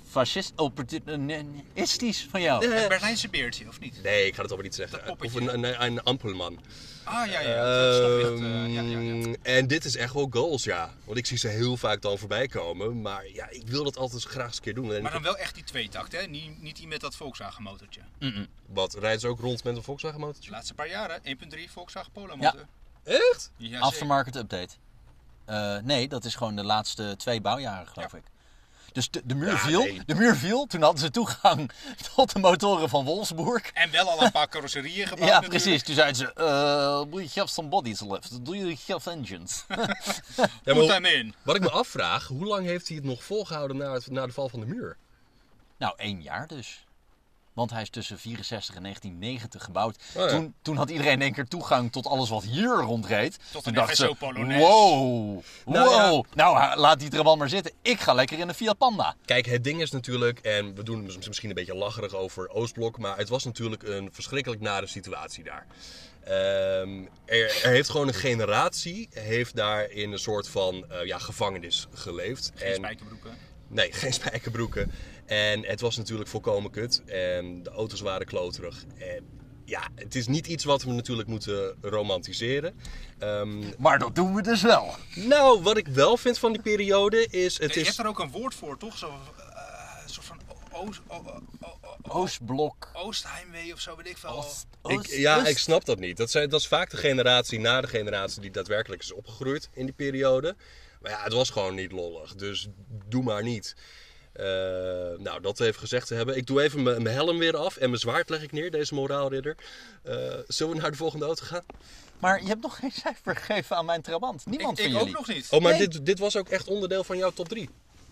fascistisch van jou.
Eh,
Het Berlijnse beertje, of niet?
Nee, ik ga het allemaal niet zeggen.
Dat poppetje.
Of een, een, een Ampelman.
Ah, ja, ja. Het stoplicht, eh, ja, ja, ja.
Ehm, En dit is echt wel goals, ja. Want ik zie ze heel vaak dan voorbij komen. Maar ja, ik wil dat altijd graag eens een keer doen. En
Maar
ik-
dan wel echt die tweetakt, hè? Niet, niet die met dat Volkswagen motortje.
Wat, rijden ze ook rond met een Volkswagen
De
motortje?
laatste paar jaren, één punt drie Volkswagen Polo motor.
Echt?
Ja, zeker.
Aftermarket update. Uh, nee, dat is gewoon de laatste twee bouwjaren, geloof
Ja.
ik. Dus de, de, muur
Ja,
viel,
nee.
de muur viel, toen hadden ze toegang tot de motoren van Wolfsburg.
En wel al een paar carrosserieën gebouwd
Ja,
natuurlijk.
precies. Toen zeiden ze, uh, we have some bodies left. Do you have engines?
Ja,
Put
maar
hem in.
wat ik me afvraag, hoe lang heeft hij het nog volgehouden na, het, na de val van de muur?
Nou, één jaar dus. Want hij is tussen vierenzestig en negentien negentig gebouwd.
Oh ja.
toen, toen had iedereen in één keer toegang tot alles wat hier rondreed.
Tot
toen
een
dachten
F S O
ze,
Polonaise.
wow,
Nou
wow. Nou, ha- laat die Trabant maar zitten. Ik ga lekker in een Fiat Panda.
Kijk, het ding is natuurlijk, en we doen het misschien een beetje lacherig over Oostblok, maar het was natuurlijk een verschrikkelijk nare situatie daar. Ehm, er, er heeft gewoon een generatie, heeft daar in een soort van eh, ja, gevangenis geleefd.
Geen
En-
spijkerbroeken.
Nee, geen spijkerbroeken. En het was natuurlijk volkomen kut. En de auto's waren kloterig. En ja, het is niet iets wat we natuurlijk moeten romantiseren. Ehm,
Maar dat doen we dus wel.
nou, wat ik wel vind van die periode is... Het
Je
is
hebt er ook een woord voor, toch? Zo, eh, een soort van Oost, o- o- o- o-
Oostblok.
Oostheimwee of zo, weet ik veel.
Oost,
ik,
Oost-
ja,
Oost-
ik snap dat niet. Dat, zijn, dat is vaak de generatie na de generatie die daadwerkelijk is opgegroeid in die periode. Maar ja, het was gewoon niet lollig. Dus doe maar niet. Eh, nou, dat even gezegd te hebben. Ik doe even mijn mijn helm weer af en mijn zwaard leg ik neer, deze moraalridder. Eh, zullen we naar de volgende auto gaan?
Maar je hebt nog geen cijfer gegeven aan mijn Trabant. Niemand
ik
van
ik
jullie.
ook nog niet.
Oh, maar
Nee.
dit, dit was ook echt onderdeel van jouw top drie.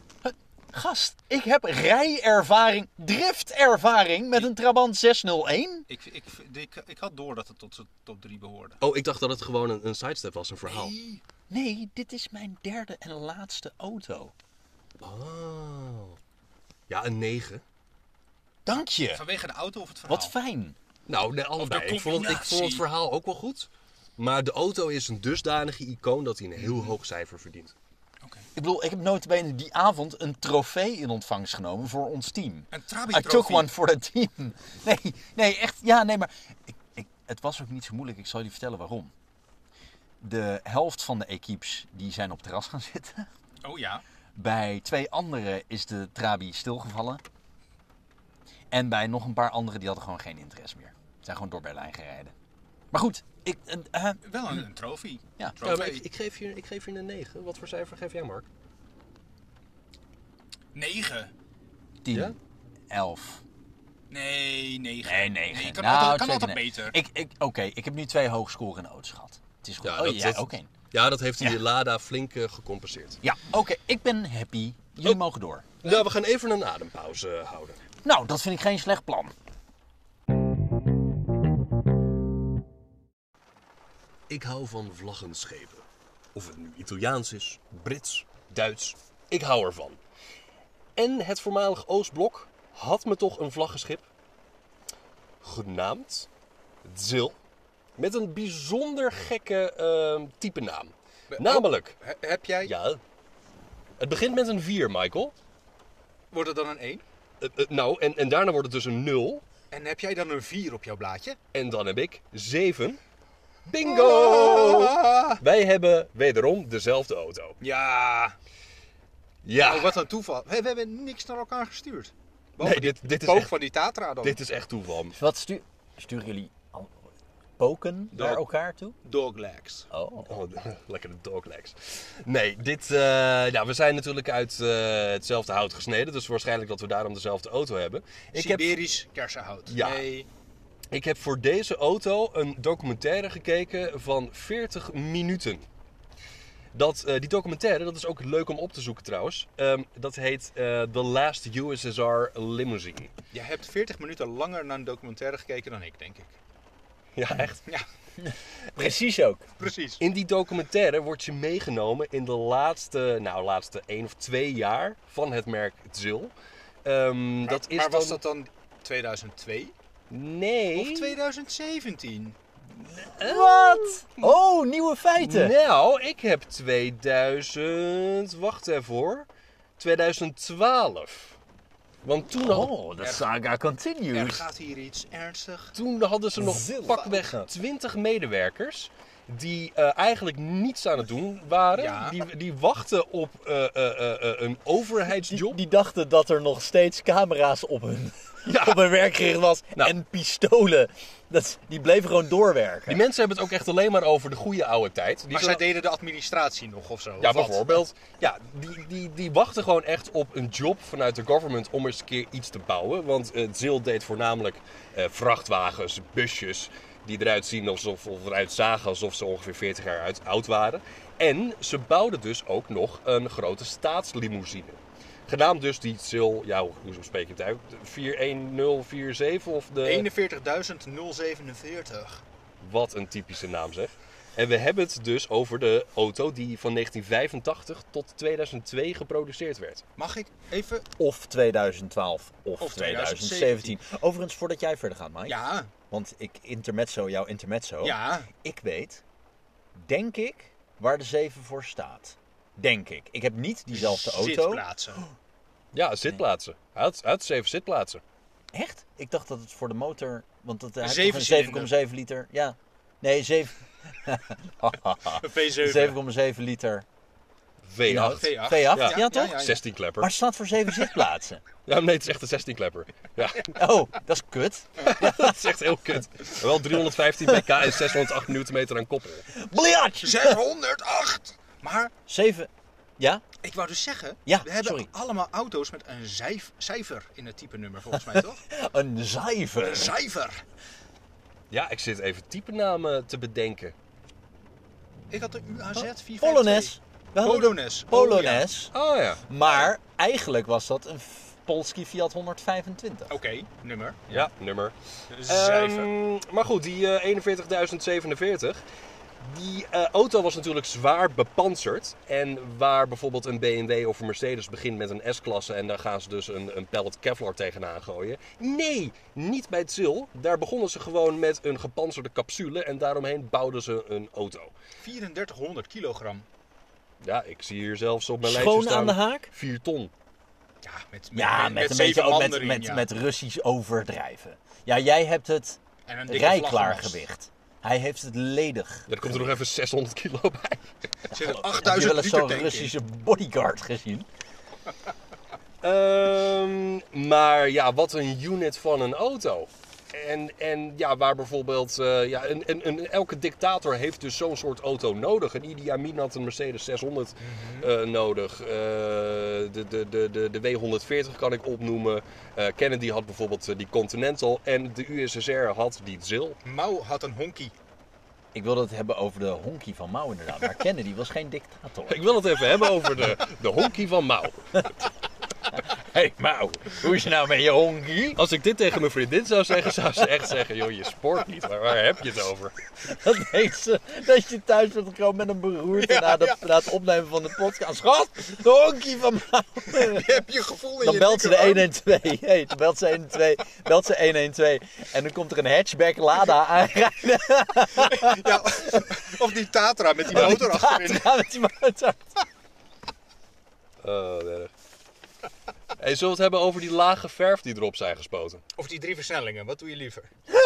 Gast, ik heb rijervaring, driftervaring met een Trabant zeshonderdéén.
Ik, ik, ik, ik had door dat het tot de top drie behoorde.
Oh, ik dacht dat het gewoon een, een sidestep was, een verhaal.
Nee.
Nee, dit is mijn derde en laatste auto.
Oh. Ja, een negen.
Dank je.
Vanwege de auto of het verhaal?
Wat fijn.
Nou, nee, allebei.
de
Ik vond, het, ik vond het
combinatie.
verhaal ook wel goed. Maar de auto is een dusdanige icoon dat hij een heel hoog cijfer verdient.
Oké.
Ik bedoel, ik heb notabene die avond een trofee in ontvangst genomen voor ons team.
Een
I
Trabi-trofee.
took one for the team. Nee, nee, echt. Ja, nee, maar ik, ik, het was ook niet zo moeilijk. Ik zal je vertellen waarom. De helft van de equipes die zijn op het terras gaan zitten.
Oh ja.
Bij twee anderen is de Trabi stilgevallen. En bij nog een paar anderen die hadden gewoon geen interesse meer. Zijn gewoon door Berlijn gereden. Maar goed, ik... Uh,
Wel een, een trofee.
Ja.
Een
Ja,
trofee.
maar ik, ik, geef je, ik geef je een negen. Wat voor cijfer geef jij, Mark?
negen.
tien,
Ja?
elf.
Nee, negen.
Nee, negen.
Nee, kan
Nou,
altijd, kan
twee
altijd
keer
beter.
Ik, ik, Oké, ik heb nu twee hoogscorende auto's gehad. Het is goed.
Ja,
oh,
dat-
jij
dat-
ook één.
Ja, dat heeft die
Ja.
Lada flink uh, gecompenseerd.
Ja, oké. Ik ben happy. Jullie
Oh.
mogen door.
Nou, we gaan even een adempauze uh, houden.
Nou, dat vind ik geen slecht plan.
Ik hou van vlaggenschepen. Of het nu Italiaans is, Brits, Duits. Ik hou ervan. En het voormalig Oostblok had me toch een vlaggenschip. Genaamd Zil. Met een bijzonder gekke uh, type naam. Namelijk,
He- heb jij...
ja, het begint met een vier, Michael.
Wordt het dan een één?
Uh, uh, nou, en, en daarna wordt het dus een nul.
En heb jij dan een vier op jouw blaadje?
En dan heb ik zeven. Bingo!
Ah.
Wij hebben wederom dezelfde auto.
Ja.
Ja,
Oh, wat een toeval. We, we hebben niks naar elkaar gestuurd.
nee, dit, dit, is
Pook
echt,
van die Tatra dan.
dit is echt toeval.
Wat stu sturen jullie al poken
Dog-
naar elkaar toe?
Doglegs.
Oh.
Oh, lekkere doglegs. Nee, dit, uh, ja, we zijn natuurlijk uit uh, hetzelfde hout gesneden. Dus waarschijnlijk dat we daarom dezelfde auto hebben. Ik heb,
Siberisch kersenhout.
Ja.
Nee.
ik heb voor deze auto een documentaire gekeken van veertig minuten. Dat, uh, die documentaire, dat is ook leuk om op te zoeken trouwens. Um, dat heet uh, The Last U S S R Limousine.
Je hebt veertig minuten langer naar een documentaire gekeken dan ik, denk ik.
Ja, echt.
Ja,
Precies ook.
precies.
In die documentaire word je meegenomen in de laatste, nou, laatste één of twee jaar van het merk Zil. Um,
Maar,
dat is
maar was
dan...
dat dan tweeduizend twee?
Nee.
Of tweeduizend zeventien?
Wat? Oh, nieuwe feiten.
Nou, ik heb tweeduizend... Wacht even hoor. tweeduizend twaalf. Want toen, had-
Oh, de
Er-
saga
Er
continues.
gaat hier iets ernstig.
toen hadden ze nog
Zil.
pakweg twintig medewerkers... die uh, eigenlijk niets aan het doen waren.
Ja.
Die, die wachten op uh, uh, uh, uh, een overheidsjob.
Die, die dachten dat er nog steeds camera's op hun,
Ja.
op hun werk gericht was.
Nou.
En pistolen. Dat, die bleven gewoon doorwerken.
Die mensen hebben het ook echt alleen maar over de goede oude tijd. Die
Maar
ze-
zij deden de administratie nog of zo?
Ja,
of wat?
bijvoorbeeld. Ja, die, die, die wachten gewoon echt op een job vanuit de government om eens een keer iets te bouwen. Want uh, Zil deed voornamelijk uh, vrachtwagens, busjes, die eruit zien alsof, of eruit zagen alsof ze ongeveer veertig jaar uit, oud waren. En ze bouwden dus ook nog een grote staatslimousine. Genaamd dus die Zil, ja, hoe, hoe spreek je het uit? vier een nul vier zeven of de...
eenenveertigduizend zevenenveertig.
Wat een typische naam zeg. En we hebben het dus over de auto die van negentien vijfentachtig tot tweeduizend twee geproduceerd werd.
Mag ik even...
Of tweeduizend twaalf of,
Of
tweeduizend
tweeduizend
zeventien. Overigens, voordat jij verder gaat, Mike.
Ja,
Want ik intermezzo, jouw intermezzo.
ja.
Ik weet, denk ik, waar de zeven voor staat. Denk ik. Ik heb niet diezelfde auto.
Zitplaatsen.
Ja, zitplaatsen. Hij had, hij had zeven zitplaatsen.
Echt? Ik dacht dat het voor de motor... Want het hij heeft
Zeven
toch een
cilinder.
zeven komma zeven liter... Ja. Nee, zeven...
Een V zeven.
zeven komma zeven liter...
V acht.
V acht.
V acht, ja,
Ja,
toch?
ja, ja.
zestien klepper.
Maar het staat voor zeven zitplaatsen.
Ja, nee, het is echt een zestien klepper. Ja,
Oh, dat is kut.
dat is echt heel kut. Maar wel driehonderdvijftien pk en zeshonderdacht newtonmeter aan koppel.
Bliatje!
zeshonderdacht! Maar
zeven... Ja?
ik wou dus zeggen,
Ja,
we hebben
sorry.
allemaal auto's met een cijf- cijfer in het type nummer volgens mij, toch?
Een cijfer.
Een cijfer!
Ja, ik zit even typenamen te bedenken.
Ik had de U A Z vier vijf twee.
Polonaise. We hadden de
Polonaise.
Polonaise.
Oh ja.
Maar eigenlijk was dat een Polski Fiat honderdvijfentwintig.
Oké, nummer.
Ja, nummer.
Cijfer.
Ehm, maar goed, die uh, eenenveertigduizend zevenenveertig. Die uh, auto was natuurlijk zwaar bepanserd. En waar bijvoorbeeld een B M W of een Mercedes begint met een S-klasse en daar gaan ze dus een, een pellet Kevlar tegenaan gooien. Nee, niet bij het Zil. Daar begonnen ze gewoon met een gepantserde capsule en daaromheen bouwden ze een auto.
drieëndertighonderd kilogram.
Ja, ik zie hier zelfs op mijn
Schoon
lijstje staan
aan de haak?
vier ton.
Ja, met, met,
Ja,
met,
met, een
zeven
beetje ook
man
met,
erin,
met,
ja.
met Russisch overdrijven. Ja, jij hebt het
En een dikke
rijklaargewicht. Hij heeft het ledig.
Er komt er nog even zeshonderd kilo bij.
Er zit een
Heb je
achtduizend
wel eens
liter
zo'n
tank in.
Russische bodyguard gezien?
Ehm, maar ja, wat een unit van een auto. En, en ja, waar bijvoorbeeld... Uh, ja, een, een, een, elke dictator heeft dus zo'n soort auto nodig. Een Idi Amin had een Mercedes zeshonderd mm-hmm. uh, nodig. Uh, de, de, de, de, de W honderdveertig kan ik opnoemen. Uh, Kennedy had bijvoorbeeld uh, die Continental. En de U S S R had die Zil.
Mao had een honky.
Ik wil het hebben over de honky van Mao inderdaad. Maar Kennedy was geen dictator.
Ik wil het even hebben over de, de honky van Mao.
Hé hey, Mao, hoe is je nou met je honky?
Als ik dit tegen mijn vriendin zou zeggen, zou ze echt zeggen... joh, je sport niet, maar waar heb je het over?
Dat denkt ze dat je thuis bent gekomen met een beroerte ja, na, de, ja. na het opnemen van de podcast. Schat, de honky van Mao.
Je hebt je gevoel in
Dan
je
belt ze de honderdtwaalf. Hey, dan belt ze honderdtwaalf. Belt ze honderdtwaalf. En dan komt er een hatchback Lada aanrijden.
Ja, of die Tatra met die motor
die
achterin.
Tatra met die motor.
Oh, erg. Hey, zullen we het hebben over die lage verf die erop zijn gespoten?
Of die drie versnellingen, wat doe je liever?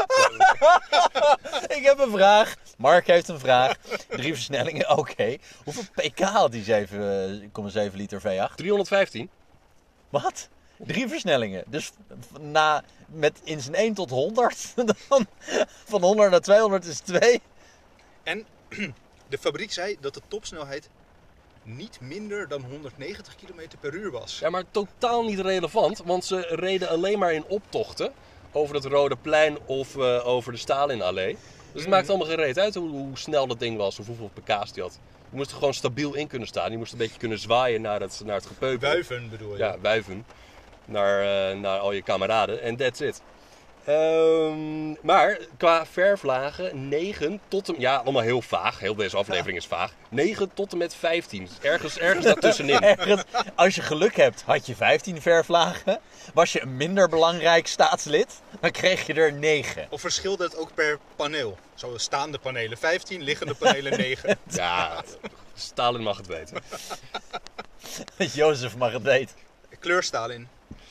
Ik heb een vraag. Mark heeft een vraag. Drie versnellingen, oké. Okay. Hoeveel pk had die zeven komma zeven liter V acht?
driehonderdvijftien.
Wat? Drie versnellingen. Dus na, met in zijn één tot honderd. Dan van honderd naar tweehonderd is twee.
En de fabriek zei dat de topsnelheid niet minder dan honderdnegentig kilometer per uur was.
Ja, maar totaal niet relevant, want ze reden alleen maar in optochten over het Rode Plein of uh, over de Stalinallee. Dus het mm. maakt allemaal geen reet uit hoe, hoe snel dat ding was of hoeveel pk's die had. Je moest er gewoon stabiel in kunnen staan. Je moest een beetje kunnen zwaaien naar het, naar het gepeupel.
Wuiven bedoel je?
Ja, wuiven. Naar, uh, naar al je kameraden en that's it. Um, maar qua verflagen negen tot en... Ja, allemaal heel vaag. Heel deze aflevering is vaag. negen tot en met vijftien. Ergens, ergens daartussenin.
Ergens, als je geluk hebt, had je vijftien verflagen. Was je een minder belangrijk staatslid, dan kreeg je er negen.
Of verschilde het ook per paneel? Zo staande panelen vijftien, liggende panelen negen.
Ja, Stalin mag het weten.
Jozef mag het weten.
Kleur Stalin.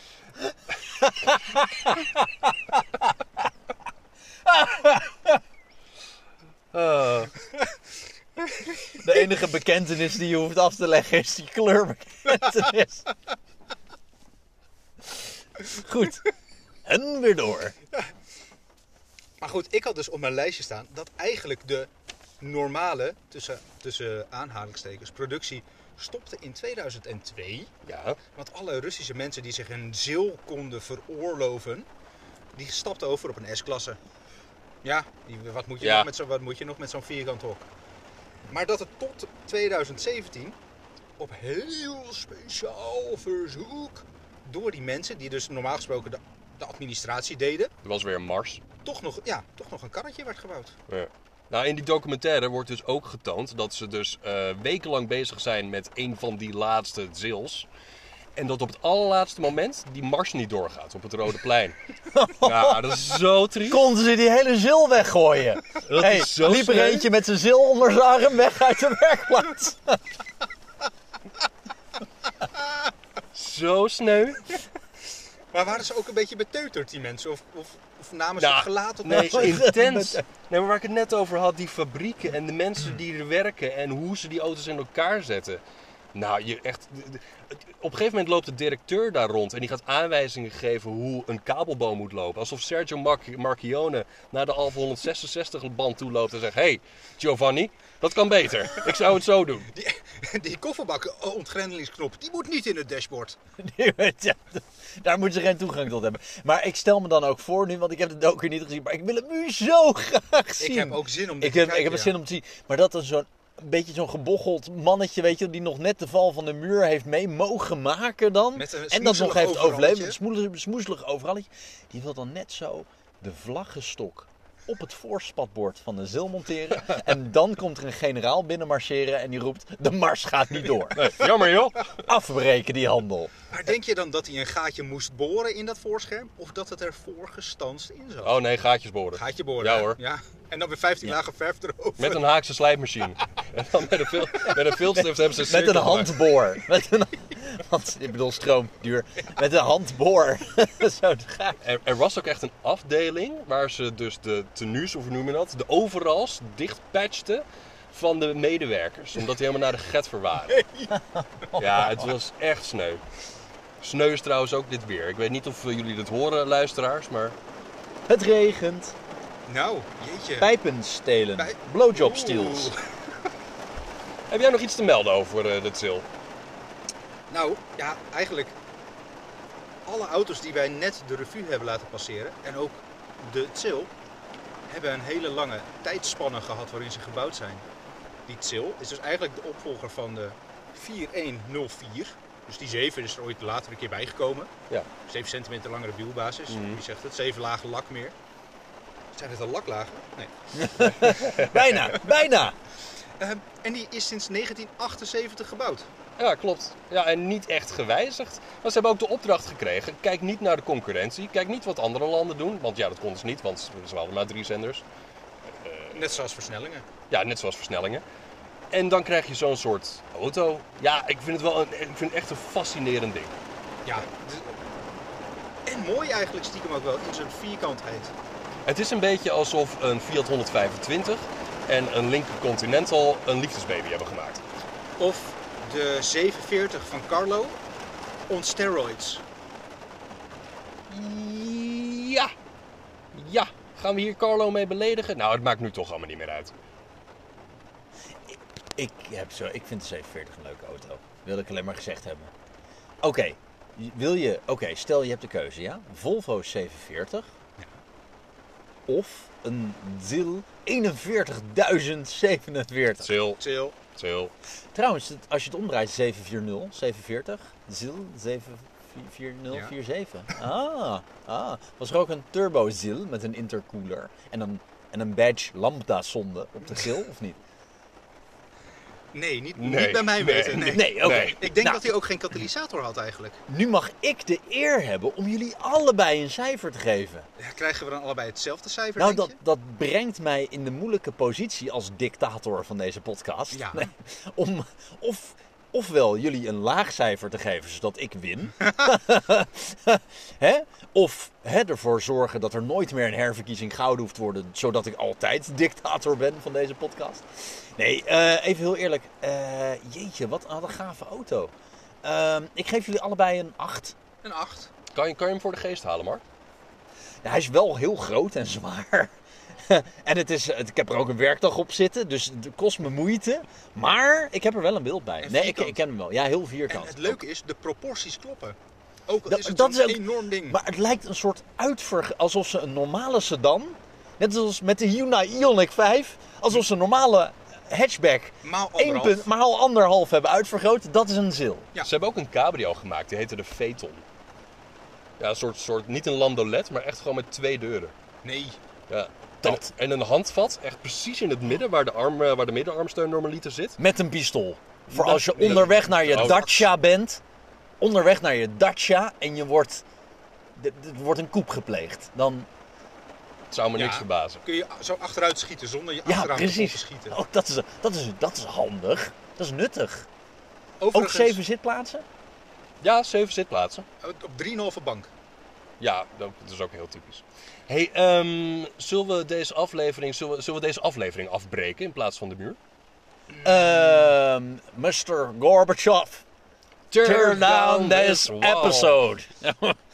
uh.
De enige bekentenis die je hoeft af te leggen is die kleurbekentenis. Goed. En weer door.
Maar goed, ik had dus op mijn lijstje staan dat eigenlijk de normale, tussen, tussen aanhalingstekens, productie stopte in tweeduizend twee.
Ja.
Want alle Russische mensen die zich een Zil konden veroorloven, die stapten over op een S-klasse. Ja, die, wat, moet je
ja.
nog met zo, wat moet je nog met zo'n vierkant hok? Maar dat het tot tweeduizend zeventien op heel speciaal verzoek door die mensen die dus normaal gesproken de, de administratie deden.
Er was weer een mars.
Toch nog, ja, toch nog een karretje werd gebouwd.
Ja. Nou, in die documentaire wordt dus ook getoond dat ze dus uh, wekenlang bezig zijn met een van die laatste Zils. En dat op het allerlaatste moment die mars niet doorgaat op het Rode Plein. Ja, dat is zo triest.
Konden ze die hele Zil weggooien?
Dat
hey,
is zo
liep er
sneu.
eentje met zijn Zil onder zijn arm weg uit de werkplaats.
Zo sneu.
Maar waren ze ook een beetje beteuterd, die mensen? Of, of, of namen ze
Nou,
het gelaten?
Nee, intens. Nee, maar waar ik het net over had, die fabrieken en de mensen die er werken en hoe ze die auto's in elkaar zetten. Nou, je echt... Op een gegeven moment loopt de directeur daar rond en die gaat aanwijzingen geven hoe een kabelboom moet lopen. Alsof Sergio March- Marchionne naar de Alfa honderdzesenzestig band toe loopt en zegt: hey, Giovanni, dat kan beter. Ik zou het zo doen.
Die, die kofferbakken ontgrendelingsknop, die moet niet in het dashboard.
Ja, daar moeten ze geen toegang tot hebben. Maar ik stel me dan ook voor nu, want ik heb de docu niet gezien, maar ik wil het nu zo graag zien.
Ik heb ook zin om dit
ik
te
heb,
kijken.
Ik heb het
ja.
zin om te zien. Maar dat is zo'n een beetje zo'n gebocheld mannetje, weet je, die nog net de val van de muur heeft mee mogen maken dan.
Met een
en dat nog heeft
smoezelig
overleefd. Een
overalletje.
smoezelig, smoezelig overalletje. Die wil dan net zo de vlaggenstok op het voorspatbord van de Zil monteren. En dan komt er een generaal binnenmarcheren en die roept: de mars gaat niet door.
Nee, jammer joh.
Afbreken die handel.
Maar denk je dan dat hij een gaatje moest boren in dat voorscherm? Of dat het ervoor gestanst in zat?
Oh nee, gaatjes boren.
Gaatje boren.
Ja hoor.
Ja. En dan weer vijftien
Ja.
lagen verf erover.
Met een Haakse slijpmachine. En dan met een, vil, met een viltstift hebben ze een
Met
cirkel
een
gemaakt.
handboor. Met een, want ik bedoel stroom, duur. Met een handboor. Zo te gaaf.
Er, er was ook echt een afdeling waar ze dus de tenues, of hoe noem je dat, de overals dichtpatchten van de medewerkers. Omdat die helemaal naar de getver waren. Ja, het was echt sneu. Sneu is trouwens ook dit weer. Ik weet niet of jullie dit horen, luisteraars, maar
Het regent.
Nou, jeetje.
Pijpen stelen.
Bij-
Blowjob steals.
Oeh.
Heb jij nog iets te melden over uh, de T I L?
Nou, ja, eigenlijk alle auto's die wij net de revue hebben laten passeren en ook de T I L hebben een hele lange tijdspanne gehad waarin ze gebouwd zijn. Die T I L is dus eigenlijk de opvolger van de vier één nul vier. Dus die zeven is er ooit later een keer bijgekomen.
Ja.
zeven centimeter langere wielbasis.
Mhm.
Wie zegt het? zeven lagen lak meer. Zijn het al laklagen? Nee.
Bijna, bijna.
Ehm, en die is sinds negentien achtenzeventig gebouwd.
Ja, klopt. Ja, en niet echt gewijzigd. Maar ze hebben ook de opdracht gekregen. Kijk niet naar de concurrentie. Kijk niet wat andere landen doen. Want ja, dat konden ze niet, want ze hadden maar drie zenders.
Net zoals versnellingen.
Ja, net zoals versnellingen. En dan krijg je zo'n soort auto. Ja, ik vind het wel een, ik vind het echt een fascinerend ding.
Ja. d- En mooi eigenlijk stiekem ook wel in zijn vierkantheid.
Het is een beetje alsof een Fiat honderdvijfentwintig en een Lincoln Continental een liefdesbaby hebben gemaakt.
Of de zevenenveertig van Carlo on steroids.
Ja. Ja. Gaan we hier Carlo mee beledigen? Nou, het maakt nu toch allemaal niet meer uit.
Ik, heb zo, ik vind de zevenenveertig een leuke auto. Wil ik alleen maar gezegd hebben. Oké, wil je... Oké, stel je hebt de keuze, ja? Volvo zevenenveertig. Of een Zil eenenveertigduizend zevenenveertig.
Chill,
Chill.
chill.
Trouwens, het- als je het omdraait, zevenenveertig, zevenenveertig. Zil zevenenveertig zevenenveertig. Ah, ah. Was er ook een turbo Zil met een intercooler en een, en een badge lambda zonde op de grill, of niet?
Nee, niet,
Nee,
niet bij mij
nee,
weten. Nee.
Nee, oké.
Nee.
Ik denk
Nou,
dat hij ook geen katalysator had eigenlijk.
nu mag ik de eer hebben om jullie allebei een cijfer te geven.
Ja, krijgen we dan allebei hetzelfde cijfer,
Nou,
denk
dat,
je?
dat brengt mij in de moeilijke positie als dictator van deze podcast.
Ja.
Nee, om of, ofwel jullie een laag cijfer te geven, zodat ik win. Hè? Of hè, ervoor zorgen dat er nooit meer een herverkiezing gehouden hoeft te worden, zodat ik altijd dictator ben van deze podcast. Nee, eh, even heel eerlijk. Eh, jeetje, wat een gave auto. Ehm, ik geef jullie allebei een acht.
Een acht.
Kan je, kan je hem voor de geest halen, Mark?
Ja, hij is wel heel groot en zwaar. En het is, het- ik heb er ook een werkdag op zitten, dus het kost me moeite. Maar ik heb er wel een beeld bij.
En
Nee, ik,
vierkant.
ik ken hem wel. Ja, heel
En
vierkant.
het leuke is, de proporties kloppen. Ook al
Dat-
is het
dat
zo'n
is ook-
enorm ding.
Maar het lijkt een soort uitver... Alsof ze een normale sedan, net zoals met de Hyundai Ioniq vijf, alsof ze een normale hatchback
Maal
één
anderhalf.
punt, maar al anderhalf hebben uitvergroot. Dat is een Zil.
Ja.
Ze hebben ook een cabrio gemaakt, die heette de Phaeton. Ja, een soort, soort, niet een landolet, maar echt gewoon met twee deuren.
Nee.
Ja.
Dat.
En, en een handvat, echt precies in het midden, waar de, arm, eh, waar de middenarmsteun normaliter zit.
Met een pistool. Voor
Dat-
als je
nee,
onderweg naar je
oh.
Dacia bent. Onderweg naar je Dacia en je wordt... Er wordt een koep gepleegd. Dan...
Het zou me
Ja.
niks verbazen.
Kun je zo achteruit schieten zonder je
Ja,
achteraan kapot te
precies.
schieten.
Oh, dat, is, dat, is, dat is handig. Dat is nuttig. Ook
Overigens,
zeven zitplaatsen?
Ja, zeven zitplaatsen.
op drieënhalve bank.
Ja, dat dat is ook heel typisch. Hey, ehm, zullen, we deze aflevering, zullen, we, zullen we deze aflevering afbreken in plaats van de muur?
Ehm mister Gorbachev, tear down this
wall.
episode.